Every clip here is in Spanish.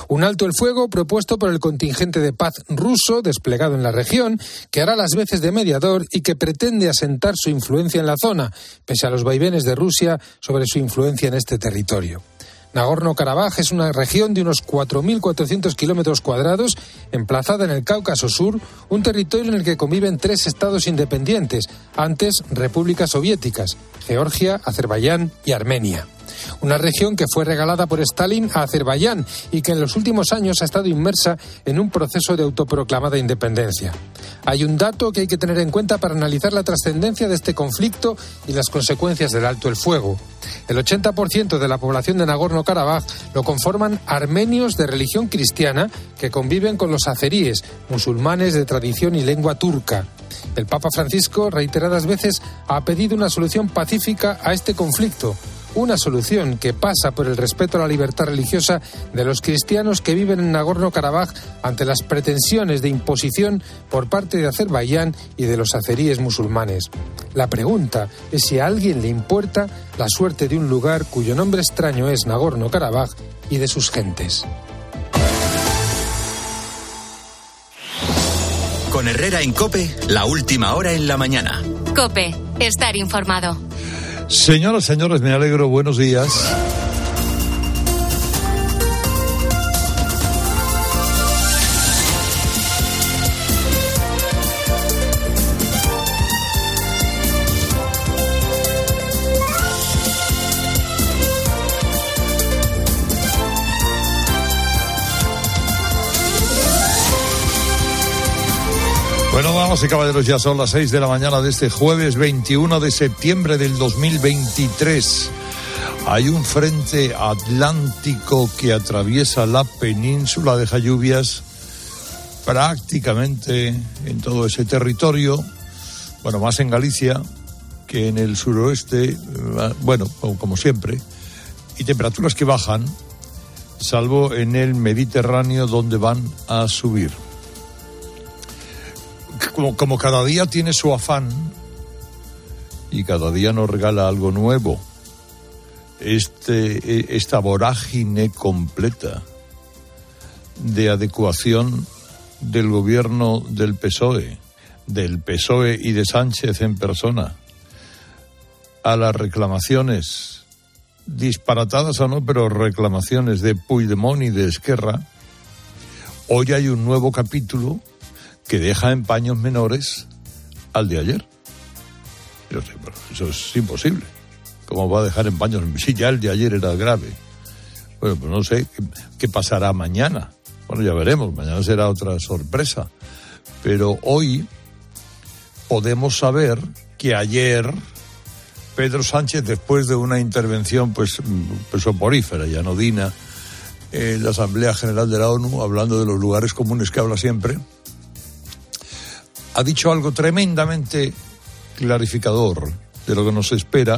Un alto el fuego propuesto por el contingente de paz ruso desplegado en la región, que hará las veces de mediador y que pretende asentar su influencia en la zona, pese a los vaivenes de Rusia sobre su influencia en este territorio. Nagorno-Karabaj es una región de unos 4.400 kilómetros cuadrados, emplazada en el Cáucaso Sur, un territorio en el que conviven 3 estados independientes, antes repúblicas soviéticas: Georgia, Azerbaiyán y Armenia. Una región que fue regalada por Stalin a Azerbaiyán y que en los últimos años ha estado inmersa en un proceso de autoproclamada independencia. Hay un dato que hay que tener en cuenta para analizar la trascendencia de este conflicto y las consecuencias del alto el fuego. El 80% de la población de Nagorno-Karabaj lo conforman armenios de religión cristiana que conviven con los azeríes, musulmanes de tradición y lengua turca. El Papa Francisco reiteradas veces ha pedido una solución pacífica a este conflicto. Una solución que pasa por el respeto a la libertad religiosa de los cristianos que viven en Nagorno-Karabaj ante las pretensiones de imposición por parte de Azerbaiyán y de los azeríes musulmanes. La pregunta es si a alguien le importa la suerte de un lugar cuyo nombre extraño es Nagorno-Karabaj y de sus gentes. Con Herrera en COPE, la última hora en la mañana. COPE, estar informado. Señoras, señores, me alegro, buenos días. Bueno, damas y caballeros, ya son las 6 de la mañana de este jueves 21 de septiembre del 2023. Hay un frente atlántico que atraviesa la península, deja lluvias prácticamente en todo ese territorio, bueno, más en Galicia que en el suroeste, bueno, como siempre, y temperaturas que bajan, salvo en el Mediterráneo, donde van a subir. Como cada día tiene su afán y cada día nos regala algo nuevo, esta vorágine completa de adecuación del gobierno del PSOE y de Sánchez en persona a las reclamaciones disparatadas o no, pero reclamaciones de Puigdemont y de Esquerra. Hoy hay un nuevo capítulo que deja en paños menores al de ayer. Yo sé, pero eso es imposible. ¿Cómo va a dejar en paños? Si ya el de ayer era grave. Bueno, pues no sé qué pasará mañana. Bueno, ya veremos, mañana será otra sorpresa. Pero hoy podemos saber que ayer Pedro Sánchez, después de una intervención pues soporífera y anodina en la Asamblea General de la ONU, hablando de los lugares comunes que habla siempre, ha dicho algo tremendamente clarificador de lo que nos espera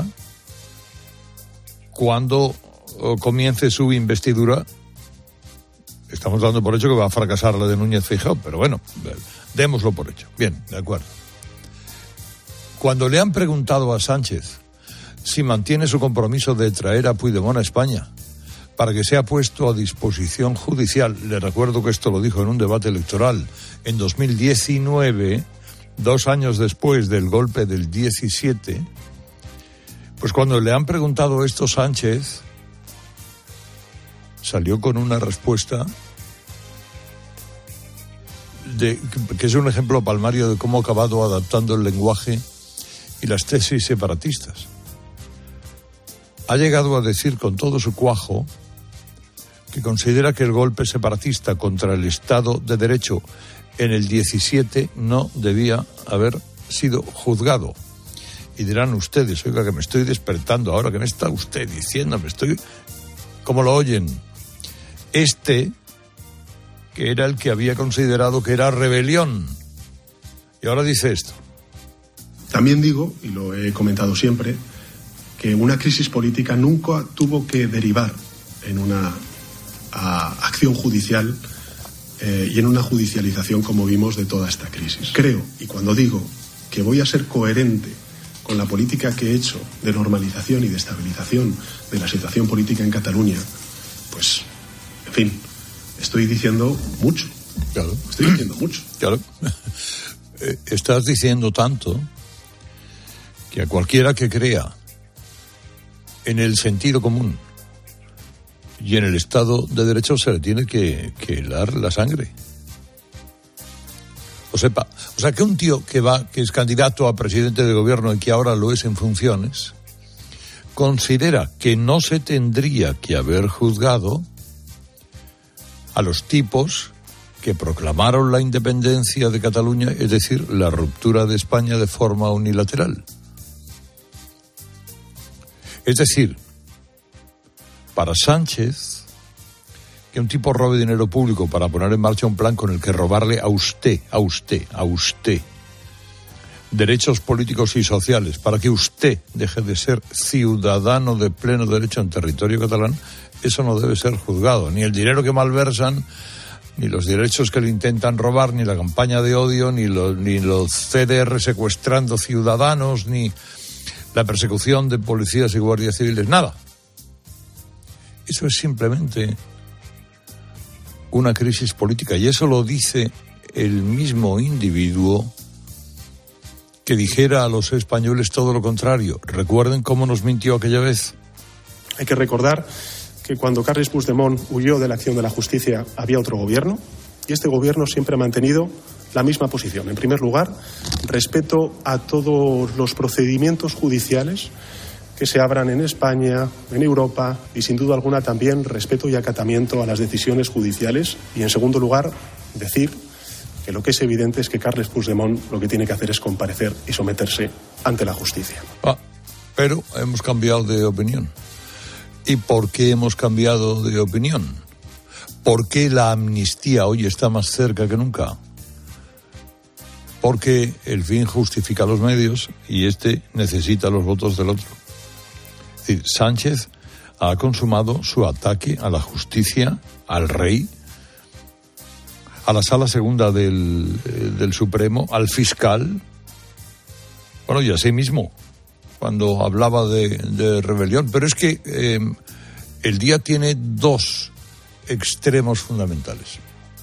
cuando comience su investidura. Estamos dando por hecho que va a fracasar la de Núñez Feijóo, pero bueno, démoslo por hecho. Bien, de acuerdo. Cuando le han preguntado a Sánchez si mantiene su compromiso de traer a Puigdemont a España para que sea puesto a disposición judicial, le recuerdo que esto lo dijo en un debate electoral en 2019, 2 años después del golpe del 17, pues cuando le han preguntado esto, Sánchez salió con una respuesta que es un ejemplo palmario de cómo ha acabado adaptando el lenguaje y las tesis separatistas. Ha llegado a decir con todo su cuajo que considera que el golpe separatista contra el Estado de Derecho en el 17 no debía haber sido juzgado. Y dirán ustedes, oiga, que me estoy despertando ahora, ¿qué me está usted diciendo? ¿Cómo lo oyen? Que era el que había considerado que era rebelión. Y ahora dice esto. También digo, y lo he comentado siempre, que una crisis política nunca tuvo que derivar en una acción judicial y en una judicialización como vimos de toda esta crisis. Creo, y cuando digo que voy a ser coherente con la política que he hecho de normalización y de estabilización de la situación política en Cataluña, pues, en fin, estoy diciendo mucho. Claro. Estoy diciendo mucho. Claro. Estás diciendo tanto que a cualquiera que crea en el sentido común y en el Estado de Derecho se le tiene que helar la sangre. O sea, que un tío que es candidato a presidente de gobierno y que ahora lo es en funciones, considera que no se tendría que haber juzgado a los tipos que proclamaron la independencia de Cataluña, es decir, la ruptura de España de forma unilateral. Es decir, para Sánchez, que un tipo robe dinero público para poner en marcha un plan con el que robarle a usted, derechos políticos y sociales, para que usted deje de ser ciudadano de pleno derecho en territorio catalán, eso no debe ser juzgado. Ni el dinero que malversan, ni los derechos que le intentan robar, ni la campaña de odio, ni los CDR secuestrando ciudadanos, ni la persecución de policías y guardias civiles, nada. Eso es simplemente una crisis política, y eso lo dice el mismo individuo que dijera a los españoles todo lo contrario. ¿Recuerden cómo nos mintió aquella vez? Hay que recordar que cuando Carles Puigdemont huyó de la acción de la justicia había otro gobierno, y este gobierno siempre ha mantenido la misma posición. En primer lugar, respeto a todos los procedimientos judiciales que se abran en España, en Europa, y sin duda alguna también respeto y acatamiento a las decisiones judiciales. Y en segundo lugar, decir que lo que es evidente es que Carles Puigdemont lo que tiene que hacer es comparecer y someterse ante la justicia. Pero hemos cambiado de opinión. ¿Y por qué hemos cambiado de opinión? ¿Por qué la amnistía hoy está más cerca que nunca? Porque el fin justifica los medios y este necesita los votos del otro. Es decir, Sánchez ha consumado su ataque a la justicia, al rey, a la Sala Segunda del Supremo, al fiscal, bueno, y a sí mismo, cuando hablaba de rebelión. Pero es que el día tiene dos extremos fundamentales.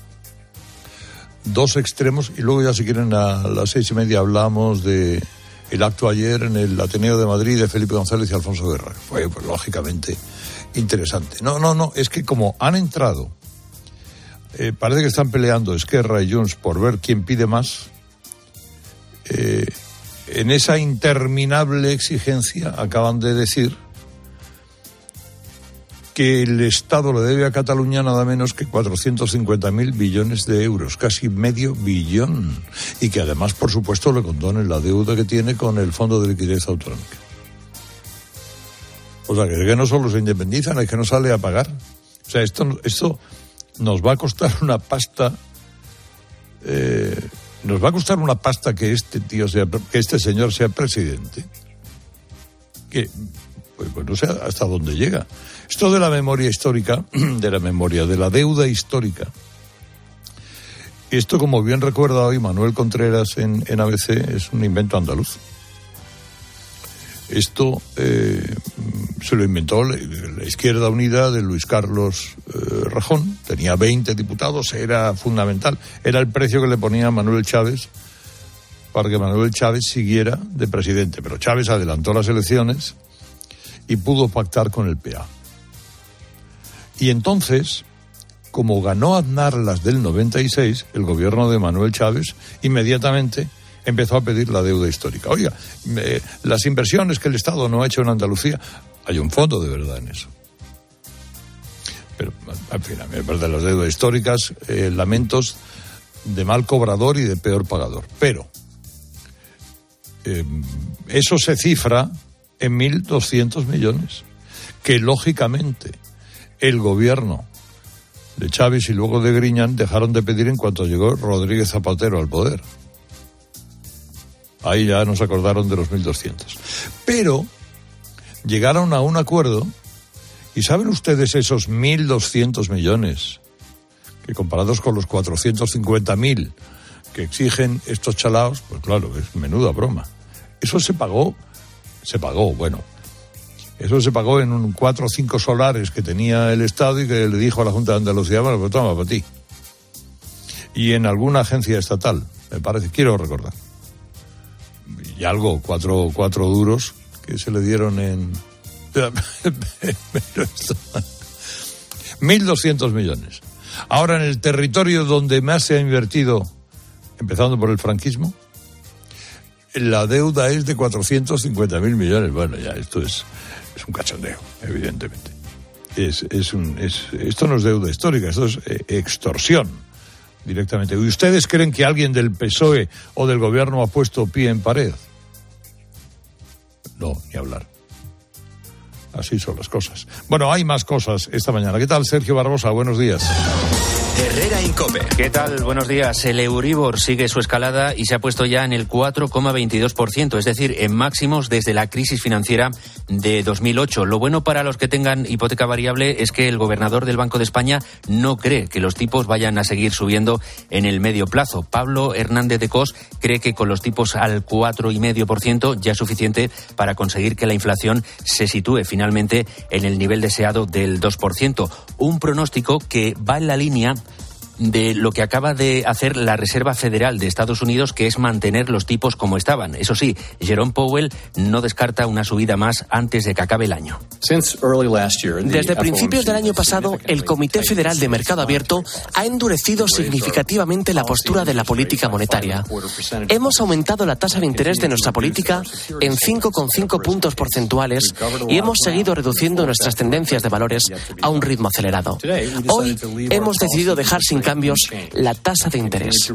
Dos extremos, y luego ya si quieren a las 6:30 hablamos de el acto ayer en el Ateneo de Madrid de Felipe González y Alfonso Guerra. Fue, pues, lógicamente interesante. No, es que como han entrado, parece que están peleando Esquerra y Junts por ver quién pide más. En esa interminable exigencia acaban de decir que el Estado le debe a Cataluña nada menos que 450.000 millones de euros, casi medio billón, y que además, por supuesto, le condonen la deuda que tiene con el Fondo de Liquidez Autonómica. O sea, que no solo se independizan, es que no sale a pagar. O sea, esto nos va a costar una pasta. Nos va a costar una pasta que este señor sea presidente. Que pues no sé hasta dónde llega. Esto de la memoria histórica, de la deuda histórica, esto, como bien recuerda hoy Manuel Contreras en ABC, es un invento andaluz. Esto se lo inventó la Izquierda Unida de Luis Carlos Rejón. Tenía 20 diputados, era fundamental. Era el precio que le ponía Manuel Chávez para que Manuel Chávez siguiera de presidente. Pero Chávez adelantó las elecciones y pudo pactar con el PA. Y entonces, como ganó Aznar las del 96, el gobierno de Manuel Chávez inmediatamente empezó a pedir la deuda histórica. Oiga, las inversiones que el Estado no ha hecho en Andalucía, hay un fondo de verdad en eso. Pero, en fin, a mí me parece las deudas históricas, lamentos de mal cobrador y de peor pagador. Pero eso se cifra en 1.200 millones, que lógicamente el gobierno de Chávez y luego de Griñán dejaron de pedir en cuanto llegó Rodríguez Zapatero al poder. Ahí ya nos acordaron de los 1.200. Pero llegaron a un acuerdo, y ¿saben ustedes esos 1.200 millones que, comparados con los 450.000 que exigen estos chalaos, pues claro, es menuda broma? Eso se pagó, bueno, Eso se pagó en 4 o 5 solares que tenía el Estado y que le dijo a la Junta de Andalucía, bueno, pues toma para ti. Y en alguna agencia estatal, me parece, quiero recordar. Y algo, cuatro duros que se le dieron en... 1.200 millones. Ahora, en el territorio donde más se ha invertido, empezando por el franquismo, la deuda es de 450.000 millones. Bueno, ya esto es un cachondeo, evidentemente. Esto no es deuda histórica, esto es extorsión directamente. ¿Y ustedes creen que alguien del PSOE o del gobierno ha puesto pie en pared? No, ni hablar. Así son las cosas. Bueno, hay más cosas esta mañana. ¿Qué tal, Sergio Barbosa? Buenos días. Herrera Incope. ¿Qué tal? Buenos días. El Euribor sigue su escalada y se ha puesto ya en el 4,22%, es decir, en máximos desde la crisis financiera de 2008. Lo bueno para los que tengan hipoteca variable es que el gobernador del Banco de España no cree que los tipos vayan a seguir subiendo en el medio plazo. Pablo Hernández de Cos cree que con los tipos al 4,5% ya es suficiente para conseguir que la inflación se sitúe finalmente en el nivel deseado del 2%. Un pronóstico que va en la línea de lo que acaba de hacer la Reserva Federal de Estados Unidos, que es mantener los tipos como estaban. Eso sí, Jerome Powell no descarta una subida más antes de que acabe el año. Desde principios del año pasado, el Comité Federal de Mercado Abierto ha endurecido significativamente la postura de la política monetaria. Hemos aumentado la tasa de interés de nuestra política en 5,5 puntos porcentuales y hemos seguido reduciendo nuestras tendencias de valores a un ritmo acelerado. Hoy hemos decidido dejar sin cambios la tasa de interés.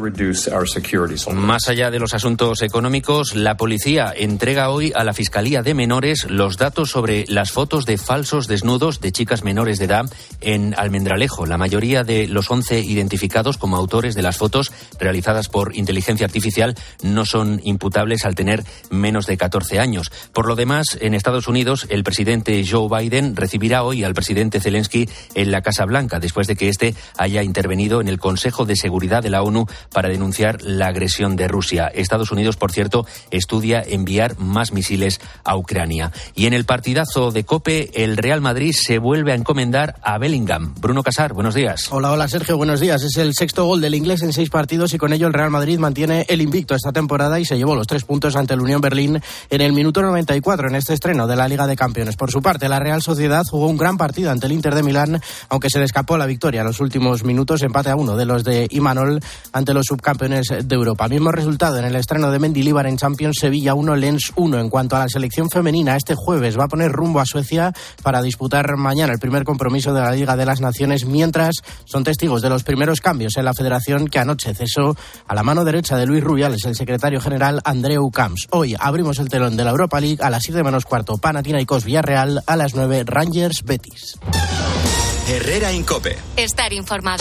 Más allá de los asuntos económicos, la policía entrega hoy a la Fiscalía de Menores los datos sobre las fotos de falsos desnudos de chicas menores de edad en Almendralejo. La mayoría de los 11 identificados como autores de las fotos realizadas por inteligencia artificial no son imputables al tener menos de 14 años. Por lo demás, en Estados Unidos, el presidente Joe Biden recibirá hoy al presidente Zelensky en la Casa Blanca, después de que éste haya intervenido en el Consejo de Seguridad de la ONU para denunciar la agresión de Rusia. Estados Unidos, por cierto, estudia enviar más misiles a Ucrania. Y en el partidazo de COPE, el Real Madrid se vuelve a encomendar a Bellingham. Bruno Casar, buenos días. Hola Sergio, buenos días. Es el 6º gol del inglés en 6 partidos y con ello el Real Madrid mantiene el invicto esta temporada y se llevó los 3 puntos ante el Unión Berlín en el minuto 94 en este estreno de la Liga de Campeones. Por su parte, la Real Sociedad jugó un gran partido ante el Inter de Milán, aunque se le escapó la victoria en los últimos minutos, empate a 1 de los de Imanol ante los subcampeones de Europa. Mismo resultado en el estreno de Mendilibar en Champions, Sevilla 1, Lens 1. En cuanto a la selección femenina, este jueves va a poner rumbo a Suecia para disputar mañana el primer compromiso de la Liga de las Naciones, mientras son testigos de los primeros cambios en la federación que anoche cesó a la mano derecha de Luis Rubiales, el secretario general Andreu Camps. Hoy abrimos el telón de la Europa League a las 7 menos cuarto, Panathinaikos Villarreal, a las 9 Rangers Betis. Herrera Incope. Estar informado.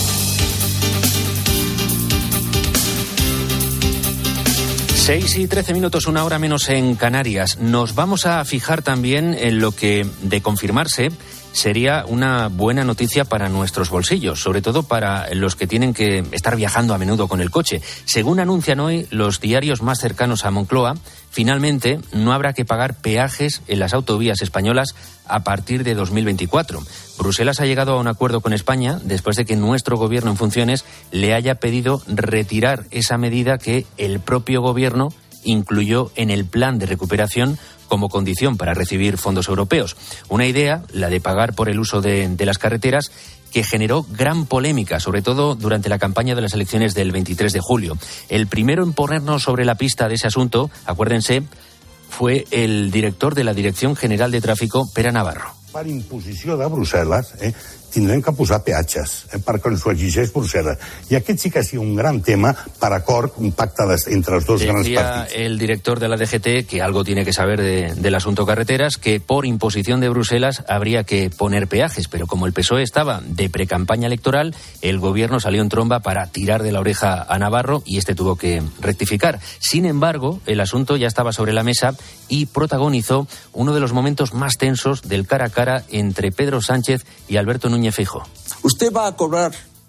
6:13, 1 hora menos en Canarias. Nos vamos a fijar también en lo que, de confirmarse, sería una buena noticia para nuestros bolsillos, sobre todo para los que tienen que estar viajando a menudo con el coche. Según anuncian hoy los diarios más cercanos a Moncloa, finalmente no habrá que pagar peajes en las autovías españolas a partir de 2024. Bruselas ha llegado a un acuerdo con España después de que nuestro gobierno en funciones le haya pedido retirar esa medida que el propio gobierno incluyó en el plan de recuperación como condición para recibir fondos europeos. Una idea, la de pagar por el uso de las carreteras, que generó gran polémica, sobre todo durante la campaña de las elecciones del 23 de julio. El primero en ponernos sobre la pista de ese asunto, acuérdense, fue el director de la Dirección General de Tráfico, Pere Navarro. Per imposició de Brussel·les, tindrem que posar peatges perquè ens ho exigeix Brussel·les. I aquest sí que ha sido un gran tema per acord, un pacte entre los dos grans partits. Decía el director de la DGT, que algo tiene que saber del asunto carreteras, que por imposición de Bruselas habría que poner peajes, pero como el PSOE estaba de precampaña electoral, el gobierno salió en tromba para tirar de la oreja a Navarro y este tuvo que rectificar. Sin embargo, el asunto ya estaba sobre la mesa y protagonizó uno de los momentos más tensos del cara a cara entre Pedro Sánchez y Alberto Núñez Feijóo. Usted va a cobrar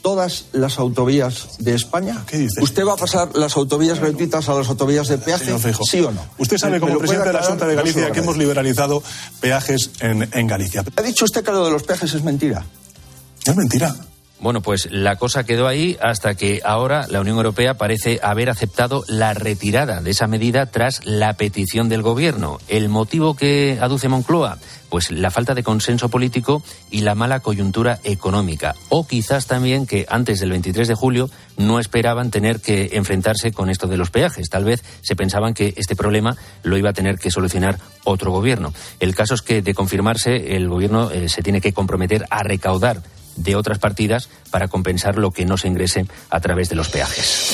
todas las autovías de España? ¿Qué dice? ¿Usted va a pasar las autovías gratuitas a las autovías de peaje? ¿Sí o no? Usted sabe, como presidente de la Junta de Galicia, que hemos liberalizado peajes en Galicia. ¿Ha dicho usted que lo de los peajes es mentira? Es mentira. Bueno, pues la cosa quedó ahí hasta que ahora la Unión Europea parece haber aceptado la retirada de esa medida tras la petición del Gobierno. ¿El motivo que aduce Moncloa? Pues la falta de consenso político y la mala coyuntura económica. O quizás también que antes del 23 de julio no esperaban tener que enfrentarse con esto de los peajes. Tal vez se pensaban que este problema lo iba a tener que solucionar otro gobierno. El caso es que, de confirmarse, el Gobierno se tiene que comprometer a recaudar de otras partidas para compensar lo que no se ingrese a través de los peajes.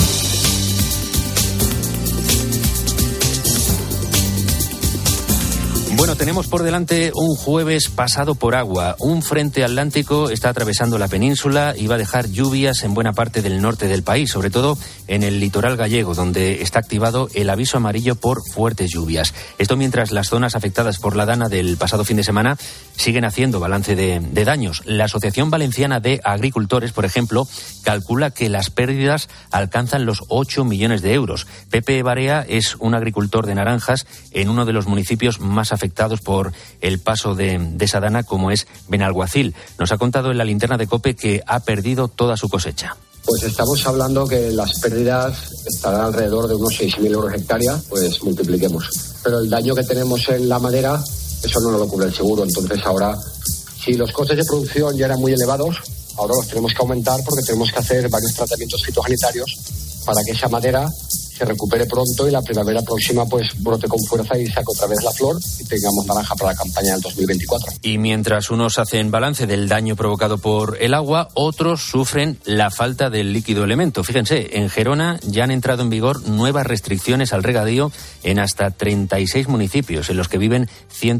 Bueno, tenemos por delante un jueves pasado por agua. Un frente atlántico está atravesando la península y va a dejar lluvias en buena parte del norte del país, sobre todo en el litoral gallego, donde está activado el aviso amarillo por fuertes lluvias. Esto mientras las zonas afectadas por la dana del pasado fin de semana siguen haciendo balance de daños. La Asociación Valenciana de Agricultores, por ejemplo, calcula que las pérdidas alcanzan los 8 millones de euros. Pepe Barea es un agricultor de naranjas en uno de los municipios más afectados por el paso de esa dana, como es Benalguacil. Nos ha contado en la linterna de COPE que ha perdido toda su cosecha. Pues estamos hablando que las pérdidas estarán alrededor de unos 6.000 euros hectárea, pues multipliquemos. Pero el daño que tenemos en la madera, eso no nos lo cubre el seguro. Entonces ahora, si los costes de producción ya eran muy elevados, ahora los tenemos que aumentar porque tenemos que hacer varios tratamientos fitosanitarios para que esa madera se recupere pronto y la primavera próxima pues brote con fuerza y saque otra vez la flor y tengamos naranja para la campaña del 2024. Y mientras unos hacen balance del daño provocado por el agua, otros sufren la falta del líquido elemento. Fíjense, en Gerona ya han entrado en vigor nuevas restricciones al regadío en hasta 36 municipios, en los que viven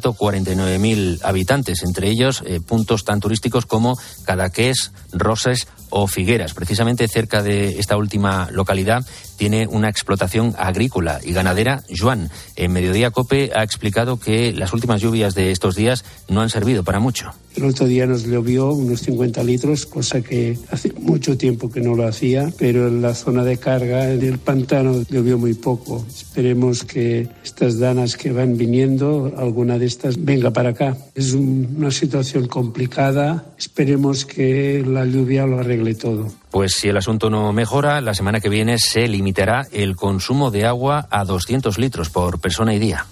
149.000 habitantes, entre ellos puntos tan turísticos como Cadaqués, Roses o Figueras. Precisamente cerca de esta última localidad tiene una explotación agrícola y ganadera. Joan, en Mediodía COPE, ha explicado que las últimas lluvias de estos días no han servido para mucho. El otro día nos llovió unos 50 litros, cosa que hace mucho tiempo que no lo hacía, pero en la zona de carga del pantano llovió muy poco. Esperemos que estas danas que van viniendo, alguna de estas venga para acá. Es una situación complicada, esperemos que la lluvia lo arregle todo. Pues si el asunto no mejora, la semana que viene se limitará el consumo de agua a 200 litros por persona y día.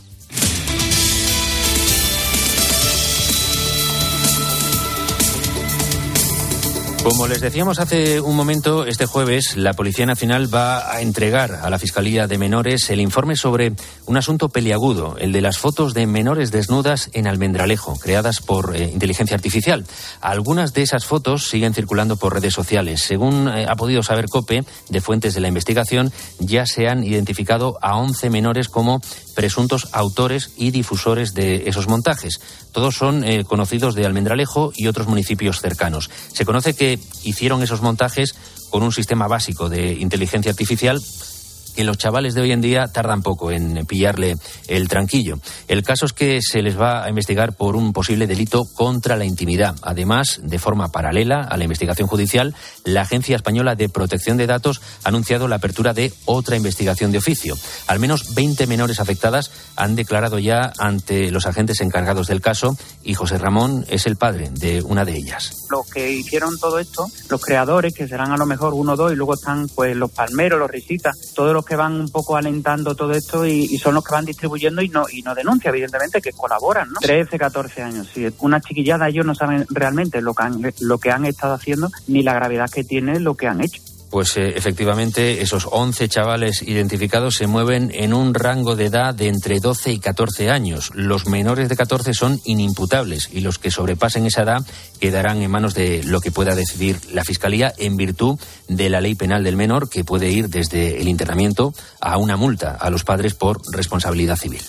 Como les decíamos hace un momento, este jueves la Policía Nacional va a entregar a la Fiscalía de Menores el informe sobre un asunto peliagudo, el de las fotos de menores desnudas en Almendralejo, creadas por inteligencia artificial. Algunas de esas fotos siguen circulando por redes sociales. Según ha podido saber COPE, de fuentes de la investigación, ya se han identificado a 11 menores como presuntos autores y difusores de esos montajes. Todos son conocidos de Almendralejo y otros municipios cercanos. Se conoce que hicieron esos montajes con un sistema básico de inteligencia artificial que los chavales de hoy en día tardan poco en pillarle el tranquillo. El caso es que se les va a investigar por un posible delito contra la intimidad. Además, de forma paralela a la investigación judicial, la Agencia Española de Protección de Datos ha anunciado la apertura de otra investigación de oficio. Al menos 20 menores afectadas han declarado ya ante los agentes encargados del caso y José Ramón es el padre de una de ellas. Los que hicieron todo esto, los creadores, que serán a lo mejor 1 o 2, y luego están pues los palmeros, los risitas, todos los que van un poco alentando todo esto y son los que van distribuyendo y no denuncian, evidentemente, que colaboran, ¿no? 13, 14 años, sí. Una chiquillada, ellos no saben realmente lo que han estado haciendo ni la gravedad que tiene lo que han hecho. Pues efectivamente, esos 11 chavales identificados se mueven en un rango de edad de entre 12 y 14 años. Los menores de 14 son inimputables y los que sobrepasen esa edad quedarán en manos de lo que pueda decidir la Fiscalía en virtud de la ley penal del menor, que puede ir desde el internamiento a una multa a los padres por responsabilidad civil.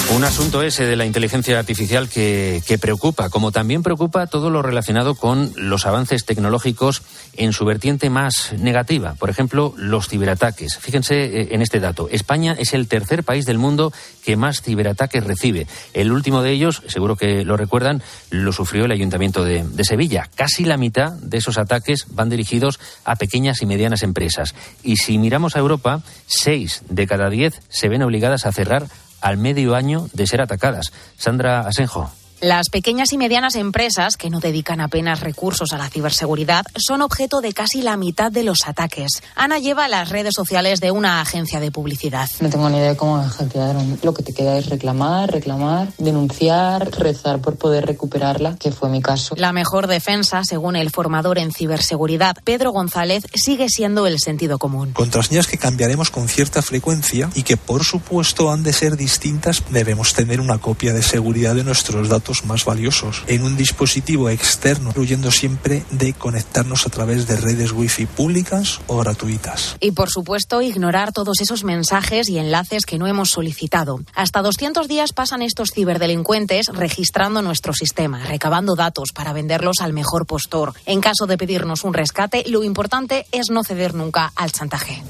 Un asunto ese de la inteligencia artificial que preocupa, como también preocupa todo lo relacionado con los avances tecnológicos en su vertiente más negativa. Por ejemplo, los ciberataques. Fíjense en este dato. España es el tercer país del mundo que más ciberataques recibe. El último de ellos, seguro que lo recuerdan, lo sufrió el Ayuntamiento de Sevilla. Casi la mitad de esos ataques van dirigidos a pequeñas y medianas empresas. Y si miramos a Europa, 6 de cada 10 se ven obligadas a cerrar al medio año de ser atacadas. Sandra Asenjo. Las pequeñas y medianas empresas, que no dedican apenas recursos a la ciberseguridad, son objeto de casi la mitad de los ataques. Ana lleva las redes sociales de una agencia de publicidad. No tengo ni idea de cómo hackearon. Lo que te queda es reclamar, denunciar, rezar por poder recuperarla, que fue mi caso. La mejor defensa, según el formador en ciberseguridad, Pedro González, sigue siendo el sentido común. Contraseñas que cambiaremos con cierta frecuencia y que, por supuesto, han de ser distintas. Debemos tener una copia de seguridad de nuestros datos más valiosos en un dispositivo externo, huyendo siempre de conectarnos a través de redes wifi públicas o gratuitas. Y por supuesto, ignorar todos esos mensajes y enlaces que no hemos solicitado. Hasta 200 días pasan estos ciberdelincuentes registrando nuestro sistema, recabando datos para venderlos al mejor postor. En caso de pedirnos un rescate, lo importante es no ceder nunca al chantaje.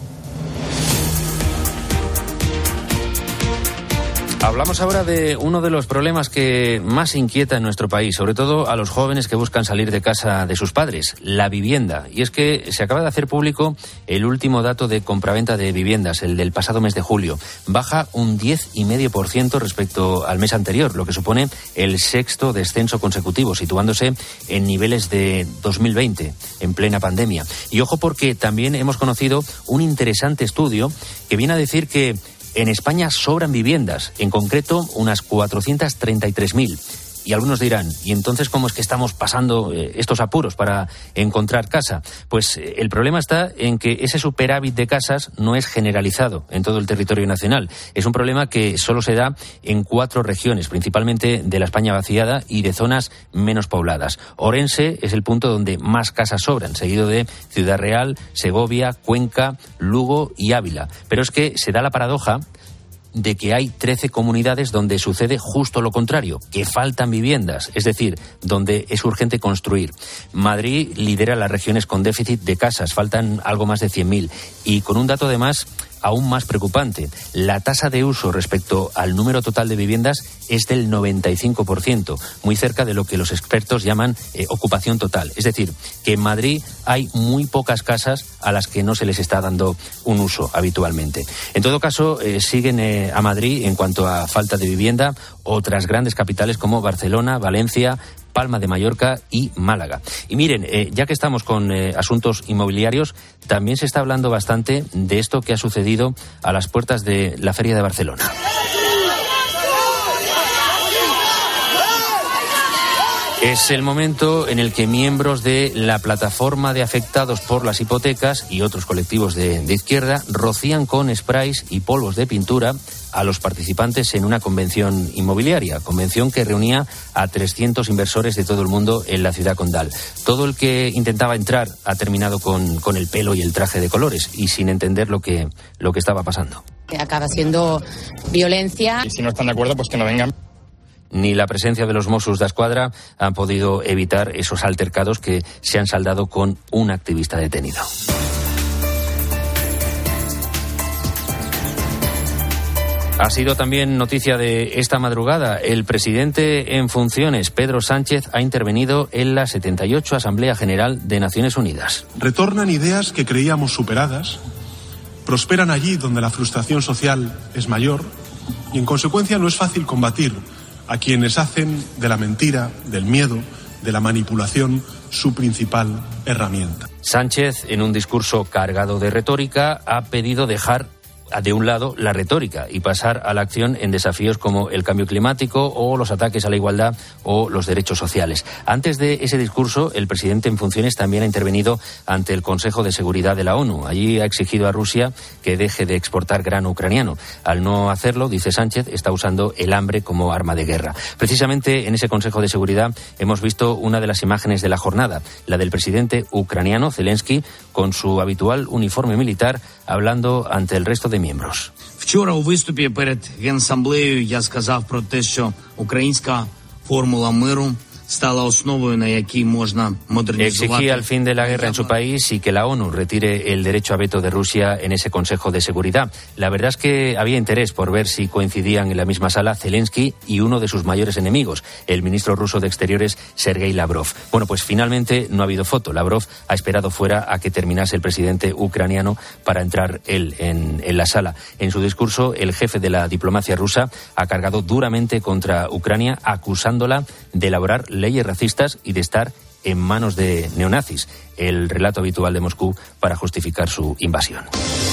Hablamos ahora de uno de los problemas que más inquieta en nuestro país, sobre todo a los jóvenes que buscan salir de casa de sus padres, la vivienda. Y es que se acaba de hacer público el último dato de compraventa de viviendas, el del pasado mes de julio. Baja un 10,5% respecto al mes anterior, lo que supone el sexto descenso consecutivo, situándose en niveles de 2020, en plena pandemia. Y ojo, porque también hemos conocido un interesante estudio que viene a decir que en España sobran viviendas, en concreto unas 433.000. Y algunos dirán, ¿y entonces cómo es que estamos pasando estos apuros para encontrar casa? Pues el problema está en que ese superávit de casas no es generalizado en todo el territorio nacional. Es un problema que solo se da en 4 regiones, principalmente de la España vaciada y de zonas menos pobladas. Orense es el punto donde más casas sobran, seguido de Ciudad Real, Segovia, Cuenca, Lugo y Ávila. Pero es que se da la paradoja de que hay 13 comunidades donde sucede justo lo contrario, que faltan viviendas, es decir, donde es urgente construir. Madrid lidera las regiones con déficit de casas, faltan algo más de 100.000, y con un dato además aún más preocupante. La tasa de uso respecto al número total de viviendas es del 95%, muy cerca de lo que los expertos llaman ocupación total. Es decir, que en Madrid hay muy pocas casas a las que no se les está dando un uso habitualmente. En todo caso, siguen a Madrid, en cuanto a falta de vivienda, otras grandes capitales como Barcelona, Valencia, Palma de Mallorca y Málaga. Y miren, ya que estamos con asuntos inmobiliarios, también se está hablando bastante de esto que ha sucedido a las puertas de la Feria de Barcelona. Es el momento en el que miembros de la plataforma de afectados por las hipotecas y otros colectivos de izquierda rocían con sprays y polvos de pintura a los participantes en una convención inmobiliaria, convención que reunía a 300 inversores de todo el mundo en la ciudad condal. Todo el que intentaba entrar ha terminado con el pelo y el traje de colores y sin entender lo que estaba pasando. Acaba siendo violencia. Y si no están de acuerdo, pues que no vengan. Ni la presencia de los Mossos d'Esquadra han podido evitar esos altercados que se han saldado con un activista detenido. Ha sido también noticia de esta madrugada. El presidente en funciones, Pedro Sánchez, ha intervenido en la 78 Asamblea General de Naciones Unidas. Retornan ideas que creíamos superadas, prosperan allí donde la frustración social es mayor y, en consecuencia, no es fácil combatir a quienes hacen de la mentira, del miedo, de la manipulación su principal herramienta. Sánchez, en un discurso cargado de retórica, ha pedido dejar de un lado la retórica y pasar a la acción en desafíos como el cambio climático o los ataques a la igualdad o los derechos sociales. Antes de ese discurso, el presidente en funciones también ha intervenido ante el Consejo de Seguridad de la ONU. Allí ha exigido a Rusia que deje de exportar grano ucraniano. Al no hacerlo, dice Sánchez, está usando el hambre como arma de guerra. Precisamente en ese Consejo de Seguridad hemos visto una de las imágenes de la jornada, la del presidente ucraniano Zelensky con su habitual uniforme militar hablando ante el resto de miembros. Вчора у виступі перед Генасамблеєю я сказав про те, що українська формула миру Exigía el fin de la guerra en su país y que la ONU retire el derecho a veto de Rusia en ese Consejo de Seguridad. La verdad es que había interés por ver si coincidían en la misma sala Zelensky y uno de sus mayores enemigos, el ministro ruso de Exteriores, Sergei Lavrov. Bueno, pues finalmente no ha habido foto. Lavrov ha esperado fuera a que terminase el presidente ucraniano para entrar él en la sala. En su discurso, el jefe de la diplomacia rusa ha cargado duramente contra Ucrania, acusándola de elaborar leyes racistas y de estar en manos de neonazis, el relato habitual de Moscú para justificar su invasión.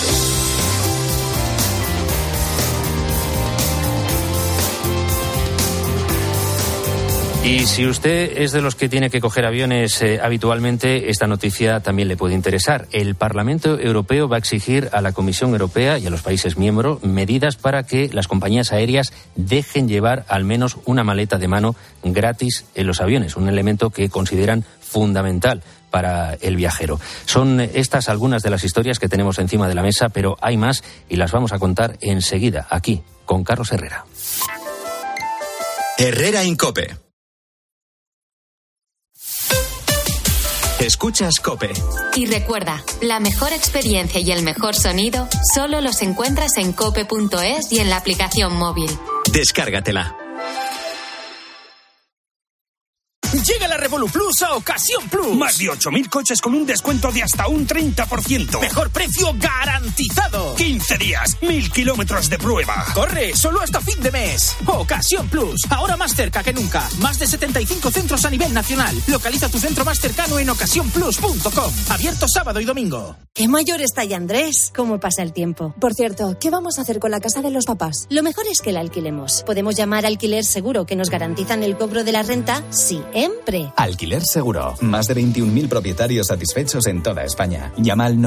Y si usted es de los que tiene que coger aviones habitualmente, esta noticia también le puede interesar. El Parlamento Europeo va a exigir a la Comisión Europea y a los países miembros medidas para que las compañías aéreas dejen llevar al menos una maleta de mano gratis en los aviones, un elemento que consideran fundamental para el viajero. Son estas algunas de las historias que tenemos encima de la mesa, pero hay más y las vamos a contar enseguida, aquí, con Carlos Herrera. Herrera en COPE. Escuchas COPE. Y recuerda, la mejor experiencia y el mejor sonido solo los encuentras en cope.es y en la aplicación móvil. Descárgatela. Llega la Revolut Plus a Ocasión Plus. Más de 8.000 coches con un descuento de hasta un 30%. Mejor precio garantizado. 15 días, 1.000 kilómetros de prueba. Corre, solo hasta fin de mes. Ocasión Plus, ahora más cerca que nunca. Más de 75 centros a nivel nacional. Localiza tu centro más cercano en ocasiónplus.com. Abierto sábado y domingo. ¡Qué mayor está ya Andrés! ¿Cómo pasa el tiempo? Por cierto, ¿qué vamos a hacer con la casa de los papás? Lo mejor es que la alquilemos. Podemos llamar a Alquiler Seguro, que nos garantizan el cobro de la renta siempre. Alquiler Seguro. Más de 21.000 propietarios satisfechos en toda España. Llama al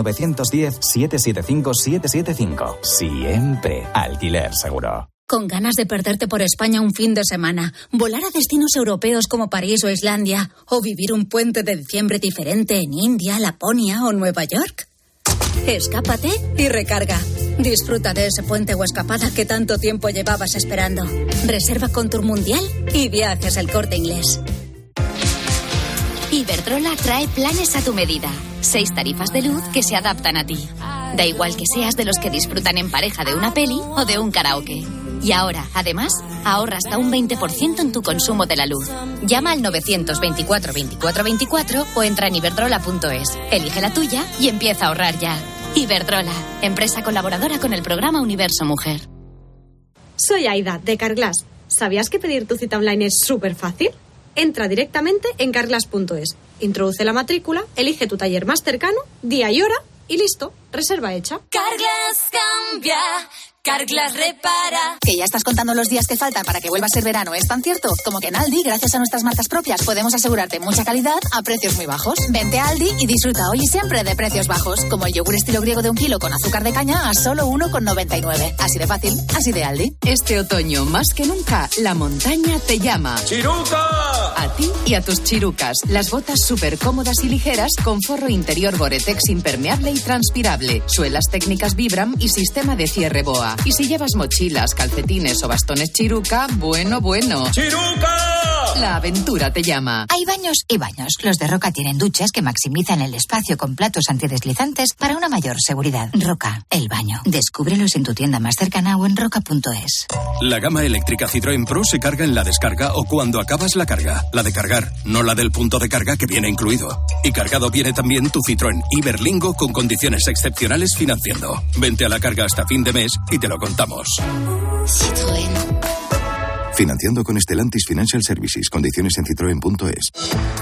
910-775-775. Siempre. Alquiler Seguro. ¿Con ganas de perderte por España un fin de semana, volar a destinos europeos como París o Islandia, o vivir un puente de diciembre diferente en India, Laponia o Nueva York? Escápate y recarga. Disfruta de ese puente o escapada que tanto tiempo llevabas esperando. Reserva con Tour Mundial y Viajes El Corte Inglés. Iberdrola trae planes a tu medida. 6 tarifas de luz que se adaptan a ti. Da igual que seas de los que disfrutan en pareja de una peli o de un karaoke. Y ahora, además, ahorra hasta un 20% en tu consumo de la luz. Llama al 924 24 24 o entra en iberdrola.es. Elige la tuya y empieza a ahorrar ya. Iberdrola, empresa colaboradora con el programa Universo Mujer. Soy Aida, de Carglass. ¿Sabías que pedir tu cita online es súper fácil? Entra directamente en carglass.es, introduce la matrícula, elige tu taller más cercano, día y hora y listo, reserva hecha. Carglass cambia, Carglass repara. ¿Que ya estás contando los días que faltan para que vuelva a ser verano? ¿Es tan cierto? Como que en Aldi, gracias a nuestras marcas propias, podemos asegurarte mucha calidad a precios muy bajos. Vente a Aldi y disfruta hoy y siempre de precios bajos, como el yogur estilo griego de 1 kilo con azúcar de caña a solo 1,99. Así de fácil, así de Aldi. Este otoño, más que nunca, la montaña te llama. ¡Chiruca! A ti y a tus chirucas. Las botas súper cómodas y ligeras con forro interior Gore-Tex impermeable y transpirable, suelas técnicas Vibram y sistema de cierre BOA. Y si llevas mochilas, calcetines o bastones Chiruca, bueno. ¡Chiruca! La aventura te llama. Hay baños y baños. Los de Roca tienen duchas que maximizan el espacio con platos antideslizantes para una mayor seguridad. Roca, el baño. Descúbrelos en tu tienda más cercana o en roca.es. La gama eléctrica Citroën Pro se carga en la descarga o cuando acabas la carga. La de cargar, no la del punto de carga que viene incluido. Y cargado viene también tu Citroën Iberlingo con condiciones excepcionales financiando. Vente a la carga hasta fin de mes y te lo contamos. Citroën. Financiando con Stellantis Financial Services. Condiciones en citroen.es.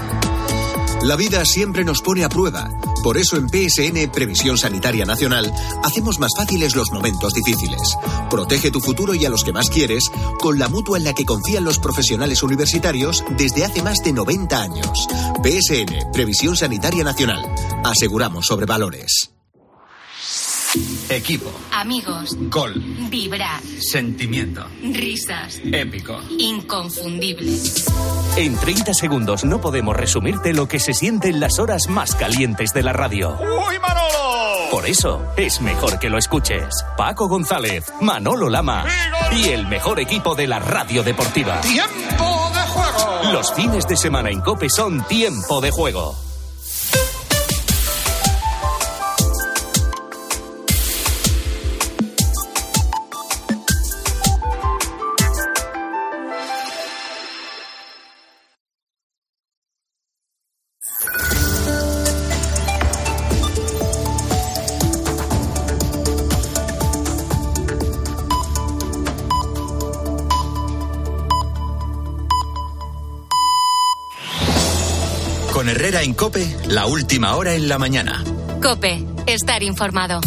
La vida siempre nos pone a prueba. Por eso en PSN, Previsión Sanitaria Nacional, hacemos más fáciles los momentos difíciles. Protege tu futuro y a los que más quieres con la mutua en la que confían los profesionales universitarios desde hace más de 90 años. PSN, Previsión Sanitaria Nacional. Aseguramos sobre valores. Equipo. Amigos. Gol. Vibrar. Sentimiento. Risas. Épico. Inconfundible. En 30 segundos no podemos resumirte lo que se siente en las horas más calientes de la radio. ¡Uy, Manolo! Por eso es mejor que lo escuches. Paco González, Manolo Lama y el mejor equipo de la radio deportiva. ¡Tiempo de juego! Los fines de semana en COPE son Tiempo de Juego. Con Herrera en COPE, la última hora en la mañana. COPE, estar informado.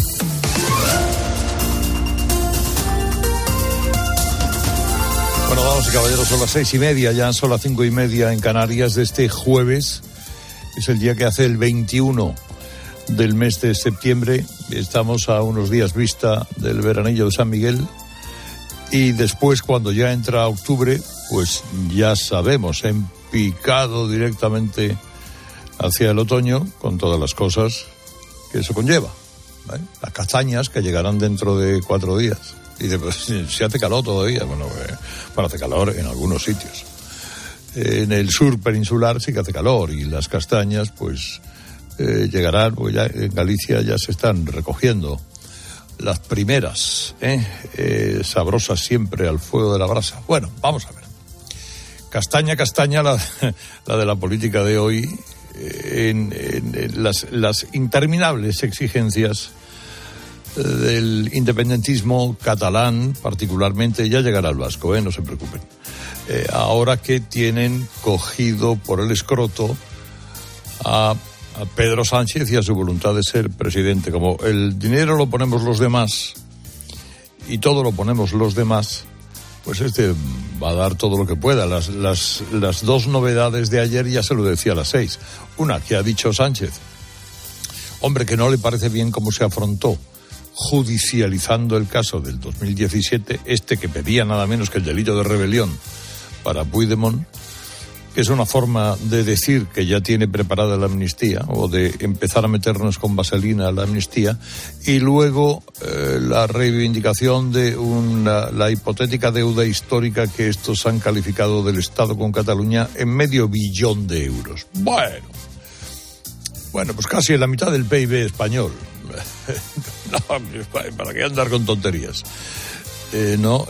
Bueno, damas y caballeros, son las 6:30, ya son las 5:30 en Canarias de este jueves. Es el día que hace el 21 del mes de septiembre. Estamos a unos días vista del veranillo de San Miguel. Y después, cuando ya entra octubre, pues ya sabemos, en picado directamente hacia el otoño, con todas las cosas que eso conlleva, ¿vale? Las castañas que llegarán dentro de 4 días. Y después, si hace calor todavía, bueno, hace calor en algunos sitios. En el sur peninsular sí que hace calor, y las castañas pues llegarán, pues ya en Galicia ya se están recogiendo las primeras, sabrosas siempre al fuego de la brasa. Bueno, vamos a ver. Castaña, la de la política de hoy, en las interminables exigencias del independentismo catalán, particularmente. Ya llegará el vasco, no se preocupen. Ahora que tienen cogido por el escroto a Pedro Sánchez y a su voluntad de ser presidente. Como el dinero lo ponemos los demás y todo lo ponemos los demás, pues va a dar todo lo que pueda. Las dos novedades de ayer ya se lo decía a las 6. Una, que ha dicho Sánchez, hombre, que no le parece bien cómo se afrontó judicializando el caso del 2017, que pedía nada menos que el delito de rebelión para Puigdemont, que es una forma de decir que ya tiene preparada la amnistía, o de empezar a meternos con vaselina a la amnistía, y luego la reivindicación de la hipotética deuda histórica que estos han calificado del Estado con Cataluña en $500 millón de euros. Bueno, pues casi en la mitad del PIB español. No, ¿para qué andar con tonterías? Nos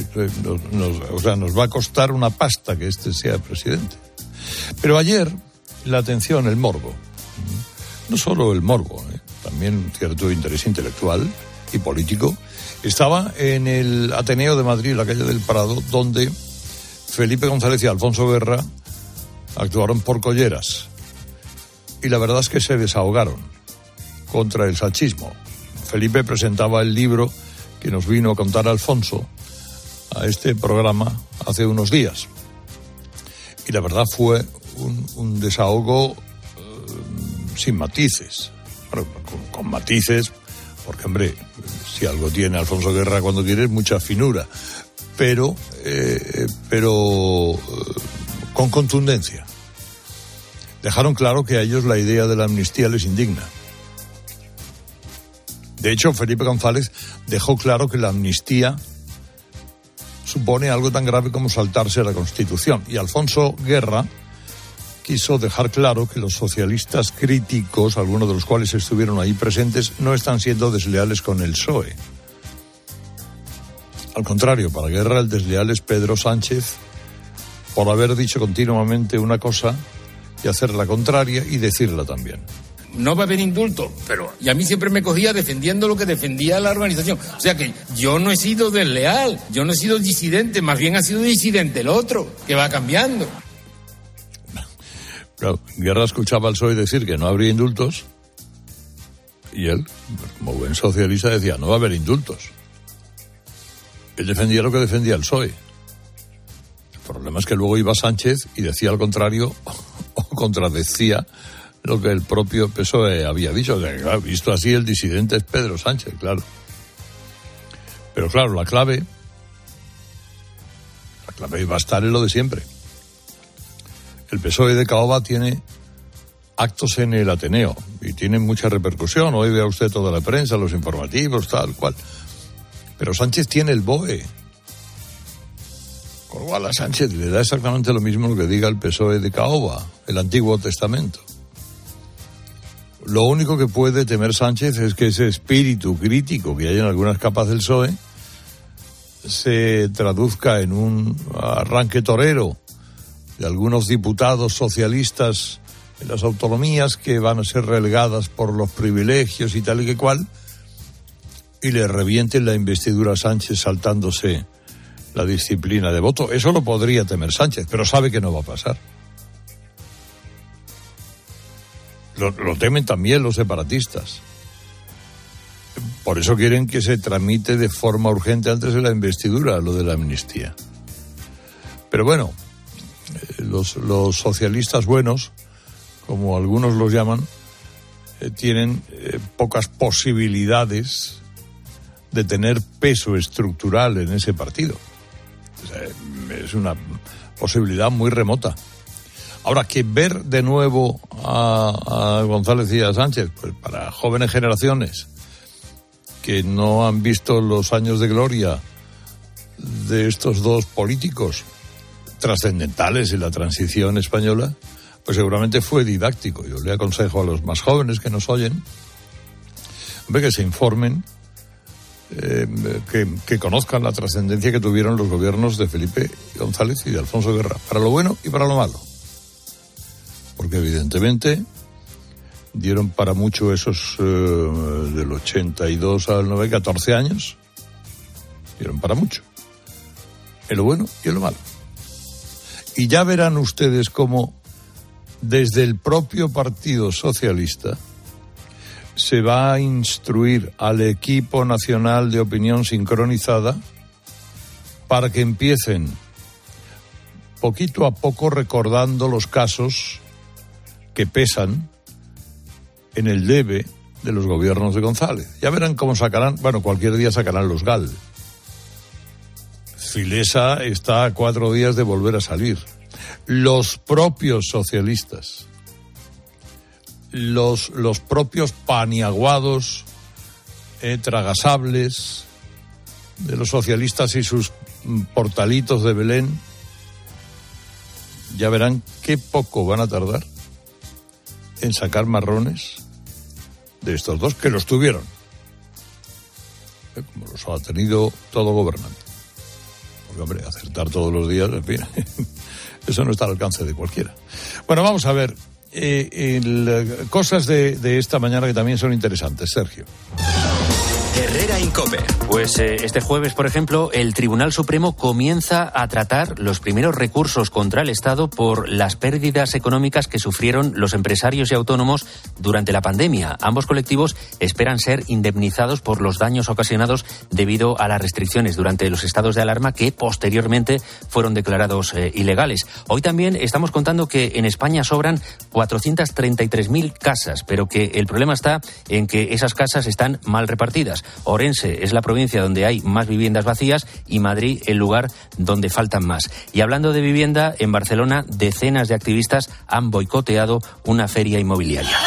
va a costar una pasta que sea presidente. Pero ayer, la atención, el morbo. No solo el morbo, también un cierto interés intelectual y político. Estaba en el Ateneo de Madrid, la calle del Prado, donde Felipe González y Alfonso Guerra actuaron por colleras. Y la verdad es que se desahogaron contra el sanchismo. Felipe presentaba el libro que nos vino a contar Alfonso a este programa hace unos días. Y la verdad fue un desahogo sin matices. Bueno, con matices, porque, hombre, si algo tiene Alfonso Guerra cuando quiere es mucha finura, pero con contundencia. Dejaron claro que a ellos la idea de la amnistía les indigna. De hecho, Felipe González dejó claro que la amnistía supone algo tan grave como saltarse a la Constitución. Y Alfonso Guerra quiso dejar claro que los socialistas críticos, algunos de los cuales estuvieron ahí presentes, no están siendo desleales con el PSOE. Al contrario, para Guerra el desleal es Pedro Sánchez, por haber dicho continuamente una cosa y hacer la contraria y decirla también. No va a haber indulto, y a mí siempre me cogía defendiendo lo que defendía la organización. O sea que yo no he sido desleal, yo no he sido disidente, más bien ha sido disidente el otro, que va cambiando. Claro, Guerra escuchaba al PSOE decir que no habría indultos, y él, como buen socialista, decía, no va a haber indultos. Él defendía lo que defendía el PSOE. El problema es que luego iba Sánchez y decía al contrario, o contradecía lo que el propio PSOE había dicho. Claro, visto así, el disidente es Pedro Sánchez, claro. Pero claro, la clave va a estar en lo de siempre. El PSOE de Caoba tiene actos en el Ateneo y tienen mucha repercusión. Hoy vea usted toda la prensa, los informativos, tal cual. Pero Sánchez tiene el BOE. Con lo cual a Sánchez le da exactamente lo mismo lo que diga el PSOE de Caoba, el Antiguo Testamento. Lo único que puede temer Sánchez es que ese espíritu crítico que hay en algunas capas del PSOE se traduzca en un arranque torero de algunos diputados socialistas en las autonomías que van a ser relegadas por los privilegios y tal y que cual, y le revienten la investidura a Sánchez saltándose la disciplina de voto. Eso lo podría temer Sánchez, pero sabe que no va a pasar. Lo temen también los separatistas. Por eso quieren que se tramite de forma urgente antes de la investidura lo de la amnistía. Pero bueno, los socialistas buenos, como algunos los llaman, tienen pocas posibilidades de tener peso estructural en ese partido. O sea, es una posibilidad muy remota. Ahora, que ver de nuevo a González y a Sánchez, pues para jóvenes generaciones que no han visto los años de gloria de estos dos políticos trascendentales en la transición española, pues seguramente fue didáctico. Yo le aconsejo a los más jóvenes que nos oyen, que se informen, que conozcan la trascendencia que tuvieron los gobiernos de Felipe González y de Alfonso Guerra, para lo bueno y para lo malo. Porque evidentemente dieron para mucho esos del 82 al 90, 14 años, dieron para mucho, en lo bueno y en lo malo. Y ya verán ustedes cómo desde el propio Partido Socialista se va a instruir al equipo nacional de opinión sincronizada para que empiecen poquito a poco recordando los casos que pesan en el debe de los gobiernos de González. Ya verán cómo sacarán, bueno, cualquier día sacarán los GAL. Filesa está a 4 días de volver a salir. Los propios socialistas, los propios paniaguados, tragasables de los socialistas y sus portalitos de Belén, ya verán qué poco van a tardar en sacar marrones de estos dos, que los tuvieron, como los ha tenido todo gobernante. Porque, hombre, acertar todos los días, en fin, eso no está al alcance de cualquiera. Bueno, vamos a ver cosas de esta mañana que también son interesantes, Sergio. Herrera en COPE. Pues este jueves, por ejemplo, el Tribunal Supremo comienza a tratar los primeros recursos contra el Estado por las pérdidas económicas que sufrieron los empresarios y autónomos durante la pandemia. Ambos colectivos esperan ser indemnizados por los daños ocasionados debido a las restricciones durante los estados de alarma que posteriormente fueron declarados ilegales. Hoy también estamos contando que en España sobran 433.000 casas, pero que el problema está en que esas casas están mal repartidas. Orense es la provincia donde hay más viviendas vacías y Madrid el lugar donde faltan más. Y hablando de vivienda, en Barcelona decenas de activistas han boicoteado una feria inmobiliaria.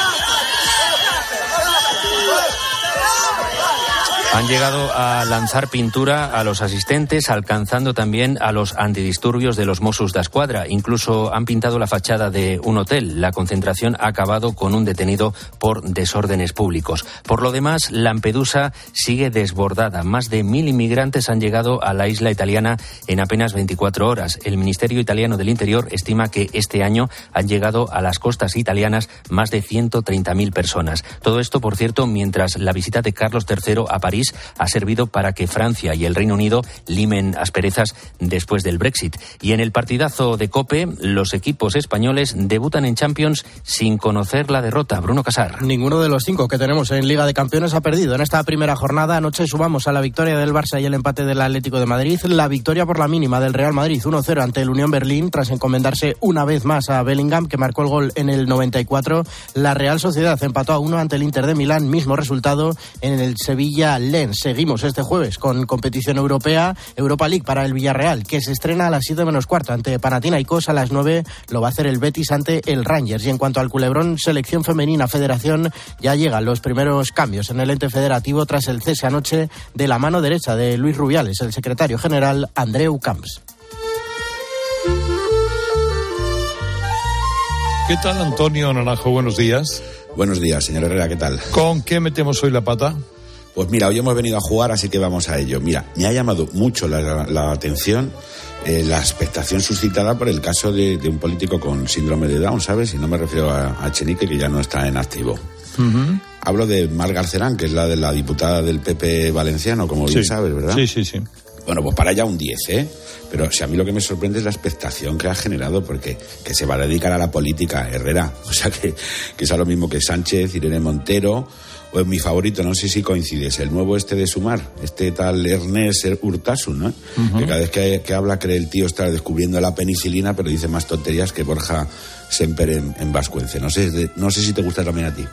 Han llegado a lanzar pintura a los asistentes, alcanzando también a los antidisturbios de los Mossos d'Esquadra. Incluso han pintado la fachada de un hotel. La concentración ha acabado con un detenido por desórdenes públicos. Por lo demás, Lampedusa sigue desbordada. Más de 1.000 inmigrantes han llegado a la isla italiana en apenas 24 horas. El Ministerio Italiano del Interior estima que este año han llegado a las costas italianas más de 130.000 personas. Todo esto, por cierto, mientras la visita de Carlos III a París ha servido para que Francia y el Reino Unido limen asperezas después del Brexit. Y en el partidazo de COPE, los equipos españoles debutan en Champions sin conocer la derrota. Bruno Casar. Ninguno de los 5 que tenemos en Liga de Campeones ha perdido en esta primera jornada. Anoche sumamos a la victoria del Barça y el empate del Atlético de Madrid, la victoria por la mínima del Real Madrid 1-0 ante el Unión Berlín tras encomendarse una vez más a Bellingham, que marcó el gol en el 94. La Real Sociedad empató a 1 ante el Inter de Milán, mismo resultado en el Sevilla el Lens. Seguimos este jueves con competición europea, Europa League para el Villarreal, que se estrena a las 7 menos cuarto ante Panathinaikos. A las 9 lo va a hacer el Betis ante el Rangers. Y en cuanto al culebrón selección femenina federación, ya llegan los primeros cambios en el ente federativo tras el cese anoche de la mano derecha de Luis Rubiales, el secretario general Andreu Camps. ¿Qué tal, Antonio Naranjo? Buenos días. Buenos días, señor Herrera, ¿qué tal? ¿Con qué metemos hoy la pata? Pues mira, hoy hemos venido a jugar, así que vamos a ello. Mira, me ha llamado mucho la atención la expectación suscitada por el caso de un político con síndrome de Down, ¿sabes? Y no me refiero a Echenique, que ya no está en activo. Uh-huh. Hablo de Mar Garcerán, que es la de la diputada del PP valenciano, como bien sabes, ¿verdad? Sí. Bueno, pues para ella un 10, ¿eh? Pero si a mí lo que me sorprende es la expectación que ha generado, porque que se va a dedicar a la política, Herrera. O sea, que es lo mismo que Sánchez, Irene Montero, o mi favorito, no sé si coincides, el nuevo de Sumar, tal Ernest Urtasun, ¿no? Uh-huh. Que cada vez que habla cree el tío estar descubriendo la penicilina, pero dice más tonterías que Borja Semper en Vascuence. No sé si te gusta también a ti.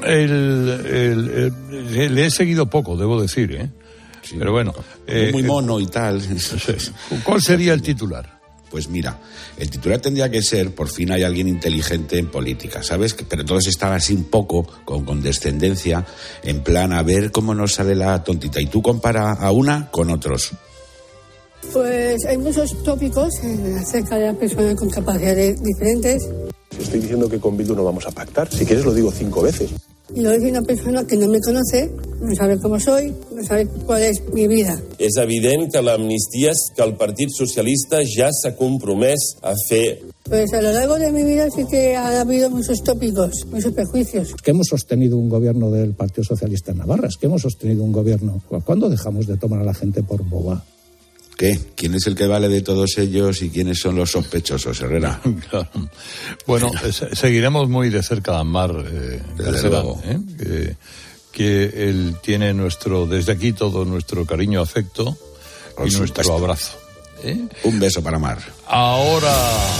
Le he seguido poco, debo decir, ¿eh? Sí, pero bueno. Muy mono y tal. ¿Cuál sería el titular? Pues mira, el titular tendría que ser: por fin hay alguien inteligente en política, ¿sabes? Pero todos están así un poco con condescendencia, en plan a ver cómo nos sale la tontita. Y tú compara a una con otros. Pues hay muchos tópicos acerca de las personas con capacidades diferentes. Estoy diciendo que con Bildu no vamos a pactar. Si quieres lo digo 5 veces. Y lo dice una persona que no me conoce, no sabe cómo soy, no sabe cuál és mi vida. És evident que l'amnistia és que el Partit Socialista ja s'ha compromès a fer. Pues a lo largo de mi vida sí que ha habido muchos tópicos, muchos prejuicios. Que hemos sostenido un gobierno del Partido Socialista en Navarra, es que hemos sostenido un gobierno. ¿Cuándo dejamos de tomar a la gente por boba? ¿Qué? ¿Quién es el que vale de todos ellos y quiénes son los sospechosos, Herrera? Claro. Bueno, seguiremos muy de cerca a Mar luego. Que él tiene desde aquí todo nuestro cariño, afecto y nuestro abrazo. Un beso para Mar. Ahora,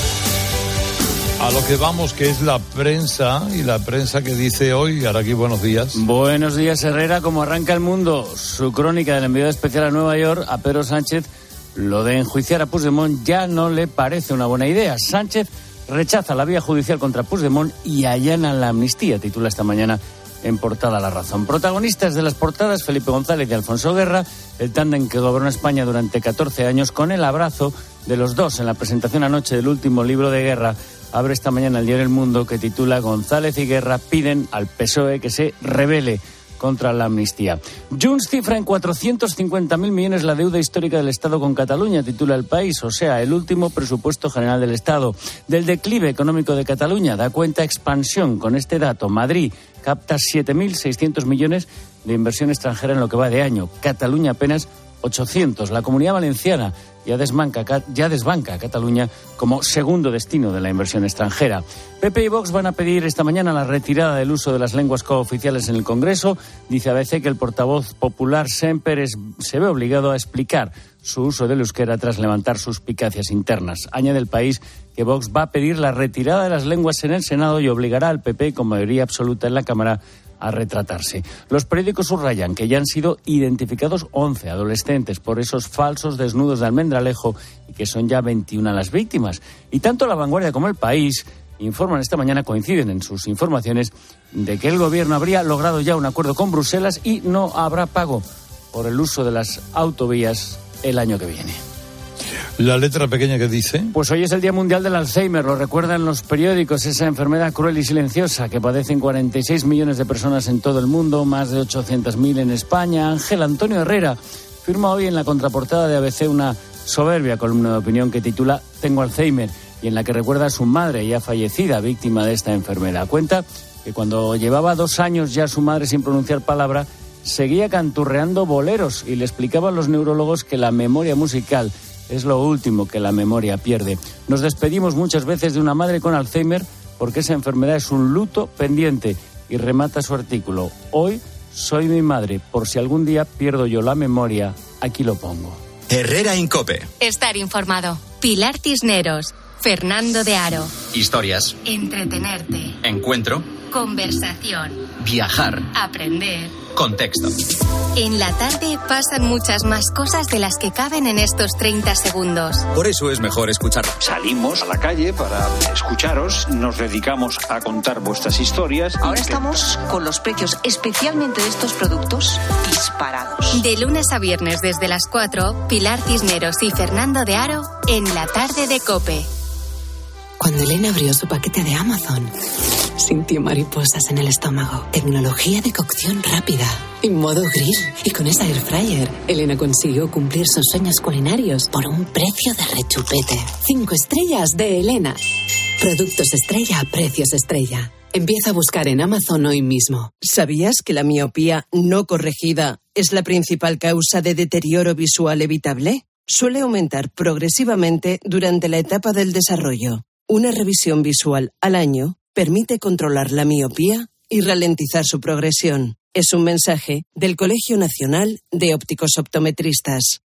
a lo que vamos, que es la prensa, y la prensa que dice hoy. Araki, buenos días. Buenos días, Herrera. ¿Cómo arranca el mundo? Su crónica del enviado especial a Nueva York, a Pedro Sánchez, lo de enjuiciar a Puigdemont ya no le parece una buena idea. Sánchez rechaza la vía judicial contra Puigdemont y allana la amnistía, titula esta mañana en portada La Razón. Protagonistas de las portadas: Felipe González y Alfonso Guerra, el tándem que gobernó España durante 14 años, con el abrazo de los dos en la presentación anoche del último libro de Guerra. Abre esta mañana el diario El Mundo, que titula: González y Guerra piden al PSOE que se rebele contra la amnistía. Junts cifra en 450.000 millones la deuda histórica del Estado con Cataluña, titula El País, o sea, el último presupuesto general del Estado. Del declive económico de Cataluña da cuenta Expansión con este dato: Madrid capta 7.600 millones de inversión extranjera en lo que va de año, Cataluña apenas 800. La Comunidad Valenciana ya desbanca a Cataluña como segundo destino de la inversión extranjera. PP y Vox van a pedir esta mañana la retirada del uso de las lenguas cooficiales en el Congreso. Dice ABC que el portavoz popular Semper se ve obligado a explicar su uso del euskera tras levantar suspicacias internas. Añade El País que Vox va a pedir la retirada de las lenguas en el Senado y obligará al PP, con mayoría absoluta en la Cámara, a retratarse. Los periódicos subrayan que ya han sido identificados 11 adolescentes por esos falsos desnudos de Almendralejo y que son ya 21 las víctimas. Y tanto La Vanguardia como El País informan esta mañana, coinciden en sus informaciones, de que el gobierno habría logrado ya un acuerdo con Bruselas y no habrá pago por el uso de las autovías el año que viene. ¿La letra pequeña que dice? Pues hoy es el Día Mundial del Alzheimer, lo recuerdan los periódicos, esa enfermedad cruel y silenciosa que padecen 46 millones de personas en todo el mundo, más de 800.000 en España. Ángel Antonio Herrera firma hoy en la contraportada de ABC una soberbia columna de opinión que titula Tengo Alzheimer, y en la que recuerda a su madre, ya fallecida, víctima de esta enfermedad. Cuenta que cuando llevaba 2 años ya su madre sin pronunciar palabra, seguía canturreando boleros y le explicaban los neurólogos que la memoria musical es lo último que la memoria pierde. Nos despedimos muchas veces de una madre con Alzheimer porque esa enfermedad es un luto pendiente, y remata su artículo: hoy soy mi madre, por si algún día pierdo yo la memoria, aquí lo pongo. Herrera en COPE. Estar informado. Pilar Cisneros, Fernando de Aro. Historias. Entretenerte. Encuentro. Conversación. viajar, aprender. contexto. En la tarde pasan muchas más cosas de las que caben en estos 30 segundos. Por eso es mejor escucharlo. Salimos a la calle para escucharos, nos dedicamos a contar vuestras historias. Ahora estamos con los precios, especialmente de estos productos, disparados. De lunes a viernes desde las 4, Pilar Cisneros y Fernando de Aro en la tarde de COPE. Cuando Elena abrió su paquete de Amazon, sintió mariposas en el estómago. Tecnología de cocción rápida, en modo grill. Y con esa air fryer, Elena consiguió cumplir sus sueños culinarios por un precio de rechupete. 5 estrellas de Elena. Productos estrella a precios estrella. Empieza a buscar en Amazon hoy mismo. ¿Sabías que la miopía no corregida es la principal causa de deterioro visual evitable? Suele aumentar progresivamente durante la etapa del desarrollo. Una revisión visual al año permite controlar la miopía y ralentizar su progresión. Es un mensaje del Colegio Nacional de Ópticos Optometristas.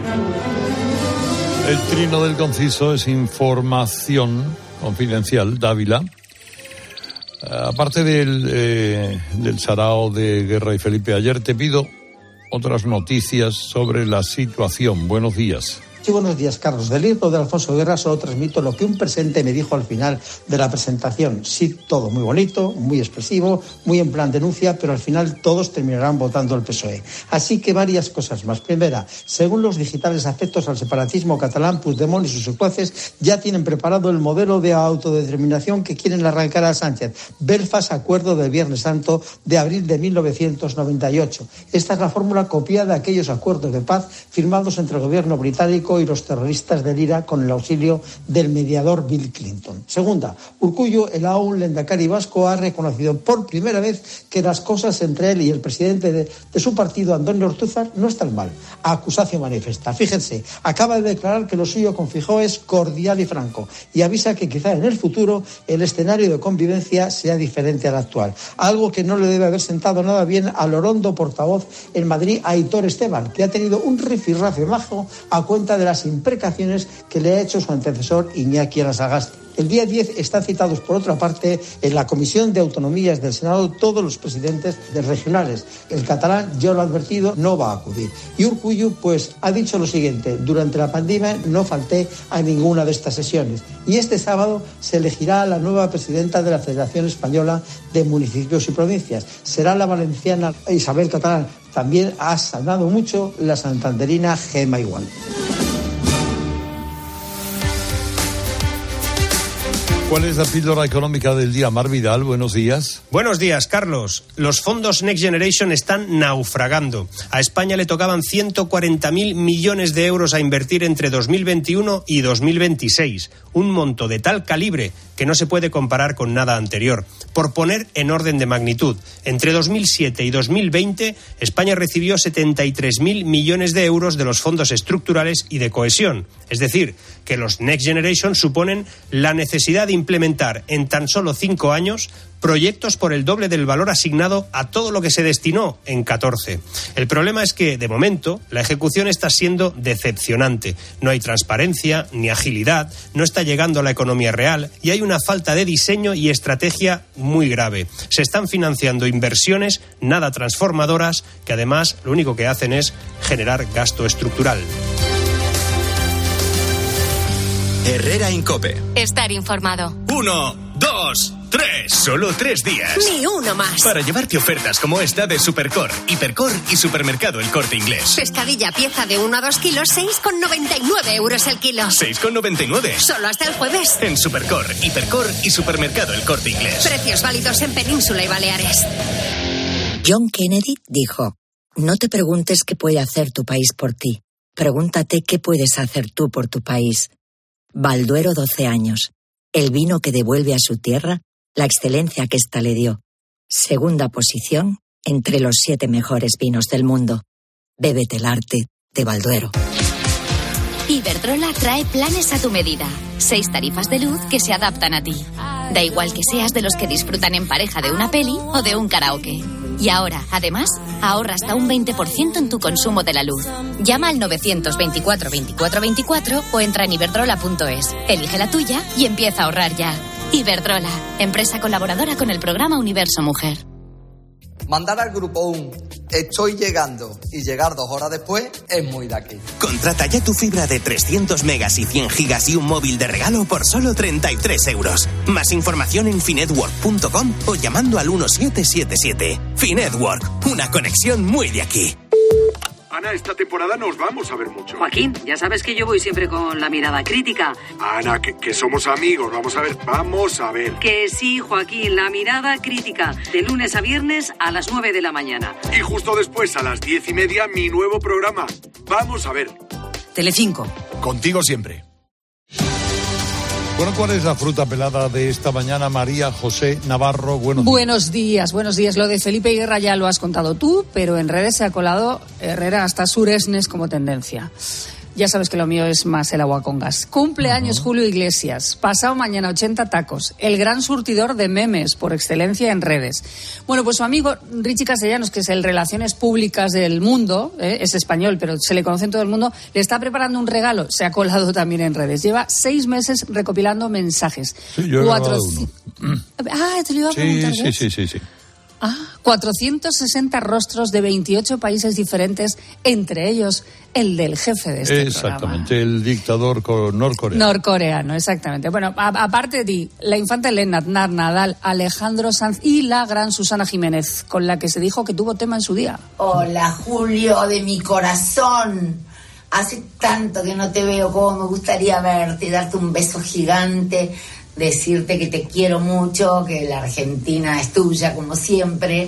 El trino del conciso es información confidencial, Dávila. Aparte del sarao de Guerra y Felipe, ayer te pido otras noticias sobre la situación. Buenos días. Sí, buenos días, Carlos. Del libro de Alfonso Guerra solo transmito lo que un presente me dijo al final de la presentación. Sí, todo muy bonito, muy expresivo, muy en plan denuncia, pero al final todos terminarán votando el PSOE. Así que varias cosas más. Primera, según los digitales afectos al separatismo catalán, Puigdemont y sus secuaces ya tienen preparado el modelo de autodeterminación que quieren arrancar a Sánchez. Belfast, acuerdo del Viernes Santo de abril de 1998. Esta es la fórmula copiada de aquellos acuerdos de paz firmados entre el gobierno británico y los terroristas del IRA con el auxilio del mediador Bill Clinton. Segunda, Urkullu, el aún lehendakari vasco, ha reconocido por primera vez que las cosas entre él y el presidente de su partido, Antonio Ortúzar, no están mal. Acusación manifiesta. Fíjense, acaba de declarar que lo suyo con Feijóo es cordial y franco y avisa que quizá en el futuro el escenario de convivencia sea diferente al actual. Algo que no le debe haber sentado nada bien al orondo portavoz en Madrid, Aitor Esteban, que ha tenido un rifirrafe majo a cuenta de las imprecaciones que le ha hecho su antecesor Iñaki Anasagasti. El día 10 están citados, por otra parte, en la Comisión de Autonomías del Senado todos los presidentes de regionales. El catalán, yo lo he advertido, no va a acudir. Y Urkullu, pues, ha dicho lo siguiente: durante la pandemia no falté a ninguna de estas sesiones. Y este sábado se elegirá a la nueva presidenta de la Federación Española de Municipios y Provincias. Será la valenciana Isabel Catalán. También ha sanado mucho la santanderina Gemma Igual. ¿Cuál es la píldora económica del día? Mar Vidal, buenos días. Buenos días, Carlos. Los fondos Next Generation están naufragando. A España le tocaban 140.000 millones de euros a invertir entre 2021 y 2026. Un monto de tal calibre que no se puede comparar con nada anterior. Por poner en orden de magnitud, entre 2007 y 2020, España recibió 73.000 millones de euros de los fondos estructurales y de cohesión. Es decir, que los Next Generation suponen la necesidad de implementar en tan solo 5 años proyectos por el doble del valor asignado a todo lo que se destinó en 14. El problema es que, de momento, la ejecución está siendo decepcionante. No hay transparencia ni agilidad, no está llegando a la economía real y hay una falta de diseño y estrategia muy grave. Se están financiando inversiones nada transformadoras que, además, lo único que hacen es generar gasto estructural. Herrera en COPE. Estar informado. 1, 2, 3. Solo 3 días. Ni uno más. Para llevarte ofertas como esta de Supercor, Hipercor y Supermercado El Corte Inglés. Pescadilla pieza de 1 a 2 kilos, 6,99 euros el kilo. 6,99. Solo hasta el jueves. En Supercor, Hipercor y Supermercado El Corte Inglés. Precios válidos en Península y Baleares. John Kennedy dijo: no te preguntes qué puede hacer tu país por ti. Pregúntate qué puedes hacer tú por tu país. Balduero 12 años. El vino que devuelve a su tierra la excelencia que ésta le dio. Segunda posición entre los 7 mejores vinos del mundo. Bébete el arte de Balduero. Iberdrola trae planes a tu medida. 6 tarifas de luz que se adaptan a ti. Da igual que seas de los que disfrutan en pareja de una peli o de un karaoke. Y ahora, además, ahorra hasta un 20% en tu consumo de la luz. Llama al 924 24 24 o entra en iberdrola.es. Elige la tuya y empieza a ahorrar ya. Iberdrola, empresa colaboradora con el programa Universo Mujer. Mandar al grupo un "estoy llegando" y llegar 2 horas después es muy de aquí. Contrata ya tu fibra de 300 megas y 100 gigas y un móvil de regalo por solo 33 euros. Más información en finetwork.com o llamando al 1777. Finetwork, una conexión muy de aquí. Ana, esta temporada nos vamos a ver mucho. Joaquín, ya sabes que yo voy siempre con la mirada crítica. Ana, que somos amigos, vamos a ver. Que sí, Joaquín, la mirada crítica, de lunes a viernes a las 9 de la mañana. Y justo después, a las 10:30, mi nuevo programa. Vamos a ver. Telecinco. Contigo siempre. Bueno, ¿cuál es la fruta pelada de esta mañana? María José Navarro, buenos días. Buenos días. Lo de Felipe Guerra ya lo has contado tú, pero en redes se ha colado Herrera hasta Suresnes como tendencia. Ya sabes que lo mío es más el agua con gas. Cumpleaños Julio Iglesias. Pasado mañana 80 tacos. El gran surtidor de memes por excelencia en redes. Bueno, pues su amigo Richie Castellanos, que es el Relaciones Públicas del mundo, es español, pero se le conoce en todo el mundo, le está preparando un regalo. Se ha colado también en redes. Lleva 6 meses recopilando mensajes. Sí, yo he grabado uno. Te lo iba a preguntar. Sí. 460 rostros de 28 países diferentes, entre ellos el del jefe de este Exactamente, programa. el dictador norcoreano, exactamente. Bueno, aparte de ti, la infanta Elena, Aznar, Nadal, Alejandro Sanz y la gran Susana Jiménez, con la que se dijo que tuvo tema en su día. Hola, Julio, de mi corazón. Hace tanto que no te veo, como me gustaría verte y darte un beso gigante, decirte que te quiero mucho, que la Argentina es tuya como siempre,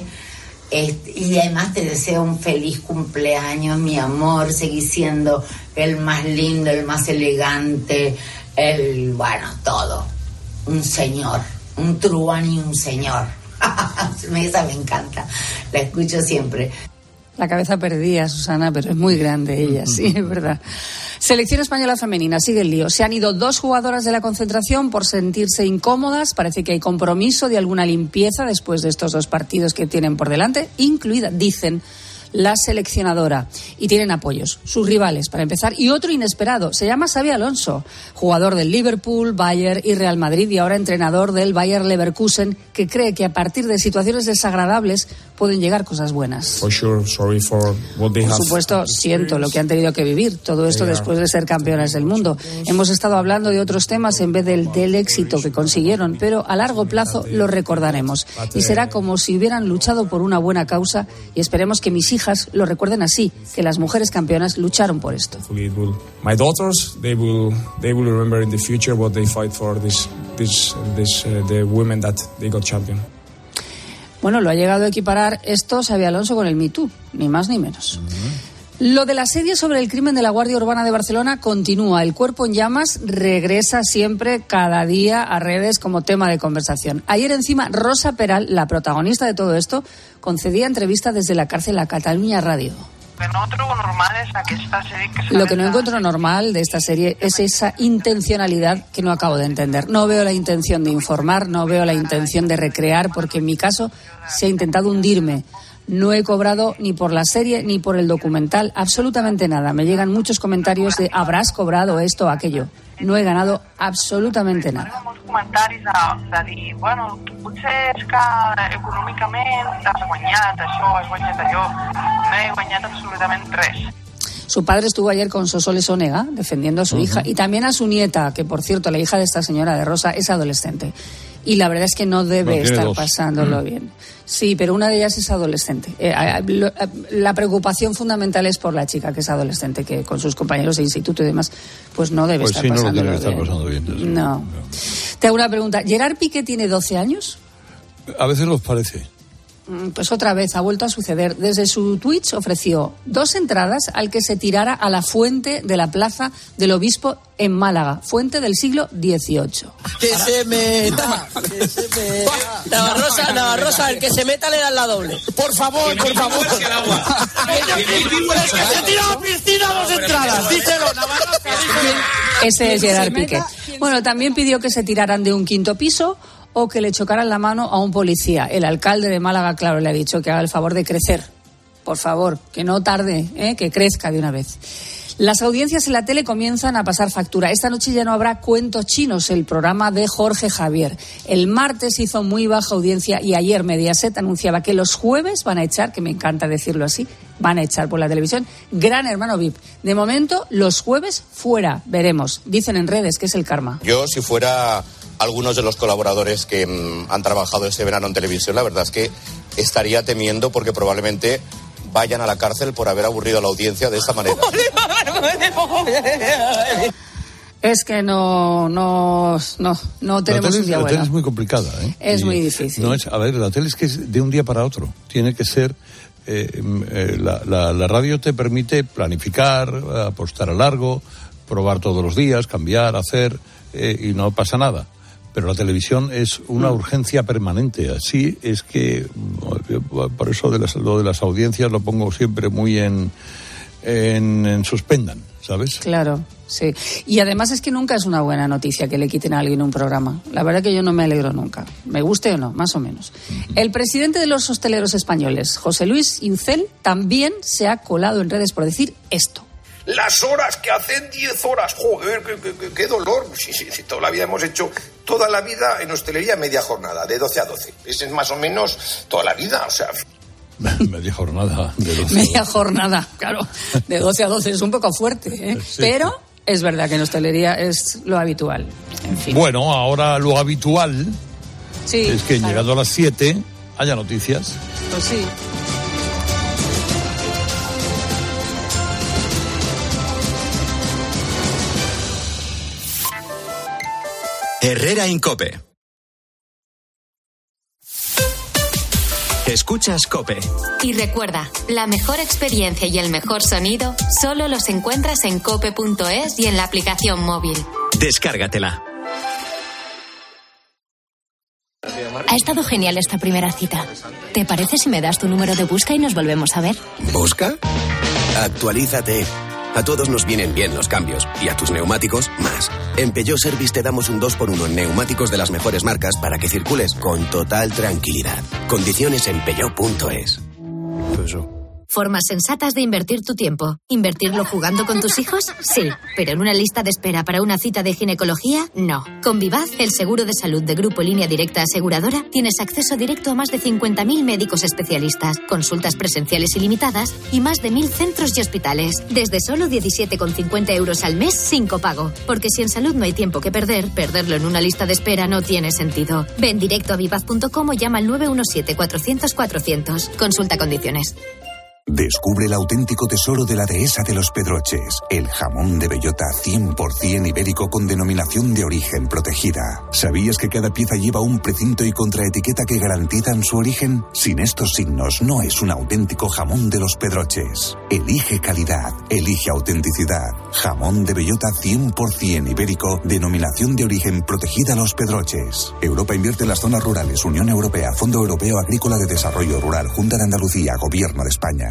y además te deseo un feliz cumpleaños, mi amor. Seguís siendo el más lindo, el más elegante, todo, un señor, un truán y un señor. Esa me encanta, la escucho siempre. La cabeza perdida, Susana, pero es muy grande ella, sí, es verdad. Selección española femenina, sigue el lío. Se han ido 2 jugadoras de la concentración por sentirse incómodas. Parece que hay compromiso de alguna limpieza después de estos 2 partidos que tienen por delante, incluida, dicen, la seleccionadora. Y tienen apoyos, sus rivales, para empezar. Y otro inesperado, se llama Xabi Alonso, jugador del Liverpool, Bayern y Real Madrid, y ahora entrenador del Bayer Leverkusen, que cree que a partir de situaciones desagradables pueden llegar cosas buenas. Por supuesto, siento lo que han tenido que vivir, todo esto después de ser campeonas del mundo. Hemos estado hablando de otros temas en vez del éxito que consiguieron, pero a largo plazo lo recordaremos. Y será como si hubieran luchado por una buena causa, y esperemos que mis hijas lo recuerden así, que las mujeres campeonas lucharon por esto. My daughters, they will remember in the future what they fight for the women that they got champion. Bueno, lo ha llegado a equiparar esto Xabi Alonso con el Me Too, ni más ni menos. Lo del asedio sobre el crimen de la Guardia Urbana de Barcelona continúa. El cuerpo en llamas regresa siempre, cada día, a redes como tema de conversación. Ayer encima, Rosa Peral, la protagonista de todo esto, concedía entrevista desde la cárcel a Catalunya Radio. Lo que no encuentro normal de esta serie es esa intencionalidad que no acabo de entender. No veo la intención de informar, no veo la intención de recrear, porque en mi caso se ha intentado hundirme. No he cobrado ni por la serie ni por el documental, absolutamente nada. Me llegan muchos comentarios de habrás cobrado esto o aquello. No he ganado absolutamente nada. Comentaris de dir, bueno, potser és que econòmicament has guanyat això, has guanyat allò. No he guanyat absolutament res. Su padre estuvo ayer con Sosole Sonega defendiendo a su hija y también a su nieta, que por cierto, la hija de esta señora de Rosa es adolescente. Y la verdad es que no debe estar pasándolo bien. Sí, pero una de ellas es adolescente. La preocupación fundamental es por la chica, que es adolescente, que con sus compañeros de instituto y demás, pues no debe estar pasándolo bien. Estar pasando bien. No. Te hago una pregunta. ¿Gerard Piqué tiene 12 años? A veces los parece. Pues otra vez ha vuelto a suceder. Desde su Twitch ofreció 2 entradas al que se tirara a la fuente de la Plaza del Obispo en Málaga, fuente del siglo XVIII. ¡Que se meta! Navarrosa, el que se meta le dan la doble. Por favor. Es que se tira a la piscina 2 entradas. Díselo, Navarrosa. Ese es Gerard Piqué. Bueno, también pidió que se tiraran de un 5º piso o que le chocaran la mano a un policía. El alcalde de Málaga, claro, le ha dicho que haga el favor de crecer. Por favor, que no tarde, que crezca de una vez. Las audiencias en la tele comienzan a pasar factura. Esta noche ya no habrá Cuentos Chinos, el programa de Jorge Javier. El martes hizo muy baja audiencia y ayer Mediaset anunciaba que los jueves van a echar, que me encanta decirlo así, van a echar por la televisión Gran Hermano VIP. De momento, los jueves fuera, veremos. Dicen en redes que es el karma. Yo, si fuera algunos de los colaboradores que han trabajado este verano en televisión, la verdad es que estaría temiendo porque probablemente vayan a la cárcel por haber aburrido a la audiencia de esta manera. Es que no tenemos un día bueno. La tele es muy complicada, ¿eh? Es muy difícil. No es, a ver, la tele es que es de un día para otro. Tiene que ser... la radio te permite planificar, apostar a largo, probar todos los días, cambiar, hacer, y no pasa nada. Pero la televisión es una urgencia permanente. Así es que, por eso lo de las audiencias lo pongo siempre muy en suspendan, ¿sabes? Claro, sí. Y además es que nunca es una buena noticia que le quiten a alguien un programa. La verdad que yo no me alegro nunca. Me guste o no, más o menos. El presidente de los hosteleros españoles, José Luis Iucel, también se ha colado en redes por decir esto. Las horas que hacen 10 horas, joder, qué dolor. Sí, toda la vida hemos hecho, toda la vida en hostelería media jornada, de 12 a 12. Esa es más o menos toda la vida, o sea... Media jornada de 12 Media jornada, claro, de 12 a 12 es un poco fuerte, ¿eh? Sí. Pero es verdad que en hostelería es lo habitual, en fin. Bueno, ahora lo habitual es que llegado a las 7 haya noticias. Pues sí. Herrera Incope. Escuchas COPE. Y recuerda, la mejor experiencia y el mejor sonido solo los encuentras en cope.es y en la aplicación móvil. Descárgatela. Ha estado genial esta primera cita. ¿Te parece si me das tu número de Busca y nos volvemos a ver? ¿Busca? Actualízate. A todos nos vienen bien los cambios, y a tus neumáticos, más. En Peugeot Service te damos un 2x1 en neumáticos de las mejores marcas para que circules con total tranquilidad. Condiciones en peugeot.es. Formas sensatas de invertir tu tiempo. ¿Invertirlo jugando con tus hijos? Sí, pero en una lista de espera para una cita de ginecología, no. Con Vivaz, el seguro de salud de Grupo Línea Directa Aseguradora, tienes acceso directo a más de 50.000 médicos especialistas, consultas presenciales ilimitadas y más de 1.000 centros y hospitales. Desde solo 17,50 euros al mes sin copago. Porque si en salud no hay tiempo que perder, perderlo en una lista de espera no tiene sentido. Ven directo a vivaz.com o llama al 917-400-400. Consulta condiciones. Descubre el auténtico tesoro de la dehesa de los Pedroches, el jamón de bellota 100% ibérico con denominación de origen protegida. ¿Sabías que cada pieza lleva un precinto y contraetiqueta que garantizan su origen? Sin estos signos no es un auténtico jamón de los Pedroches. Elige calidad, elige autenticidad. Jamón de bellota 100% ibérico, denominación de origen protegida Los Pedroches. Europa invierte en las zonas rurales. Unión Europea, Fondo Europeo Agrícola de Desarrollo Rural, Junta de Andalucía, Gobierno de España.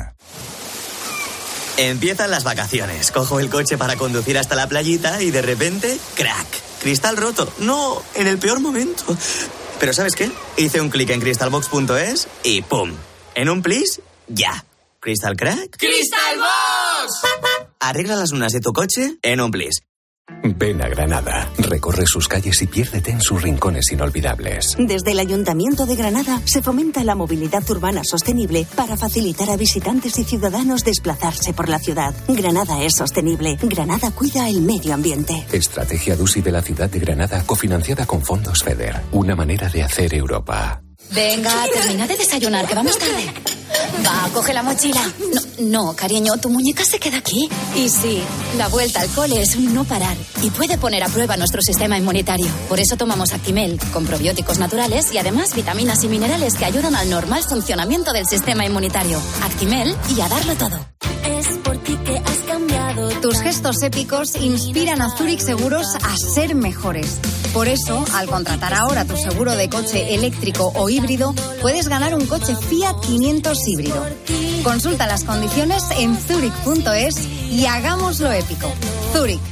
Empiezan las vacaciones. Cojo el coche para conducir hasta la playita y de repente, ¡crack! Cristal roto. No, en el peor momento. Pero ¿sabes qué? Hice un clic en crystalbox.es y ¡pum! En un plis, ya. ¿Crystal crack? ¡Crystal Box! Arregla las lunas de tu coche en un plis. Ven a Granada, recorre sus calles y piérdete en sus rincones inolvidables. Desde el Ayuntamiento de Granada se fomenta la movilidad urbana sostenible para facilitar a visitantes y ciudadanos desplazarse por la ciudad. Granada es sostenible. Granada cuida el medio ambiente. Estrategia DUSI de la ciudad de Granada, cofinanciada con fondos FEDER. Una manera de hacer Europa. Venga, termina de desayunar, que vamos tarde. Va, coge la mochila. No, cariño, tu muñeca se queda aquí. Y sí, la vuelta al cole es un no parar y puede poner a prueba nuestro sistema inmunitario. Por eso tomamos Actimel, con probióticos naturales y además vitaminas y minerales que ayudan al normal funcionamiento del sistema inmunitario. Actimel y a darlo todo. Es por ti que has cambiado. Tus gestos épicos inspiran a Zurich Seguros a ser mejores. Por eso, al contratar ahora tu seguro de coche eléctrico o híbrido, puedes ganar un coche Fiat 500 híbrido. Consulta las condiciones en zurich.es y hagámoslo épico. Zurich.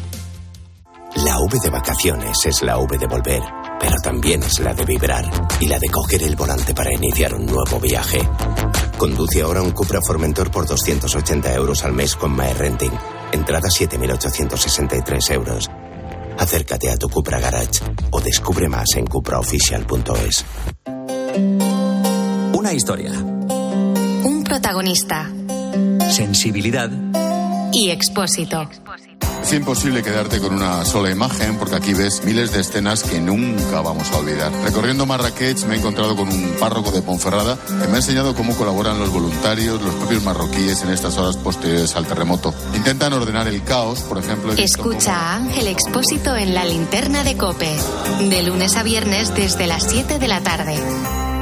La V de vacaciones es la V de volver, pero también es la de vibrar y la de coger el volante para iniciar un nuevo viaje. Conduce ahora un Cupra Formentor por 280 euros al mes con MyRenting. Entrada 7.863 euros. Acércate a tu Cupra Garage o descubre más en cupraofficial.es. Una historia. Un protagonista. Sensibilidad. Y Expósito. Es imposible quedarte con una sola imagen porque aquí ves miles de escenas que nunca vamos a olvidar. Recorriendo Marrakech me he encontrado con un párroco de Ponferrada que me ha enseñado cómo colaboran los voluntarios, los propios marroquíes en estas horas posteriores al terremoto. Intentan ordenar el caos, por ejemplo. Escucha a Ángel Expósito en La Linterna de COPE. De lunes a viernes desde las 7 de la tarde.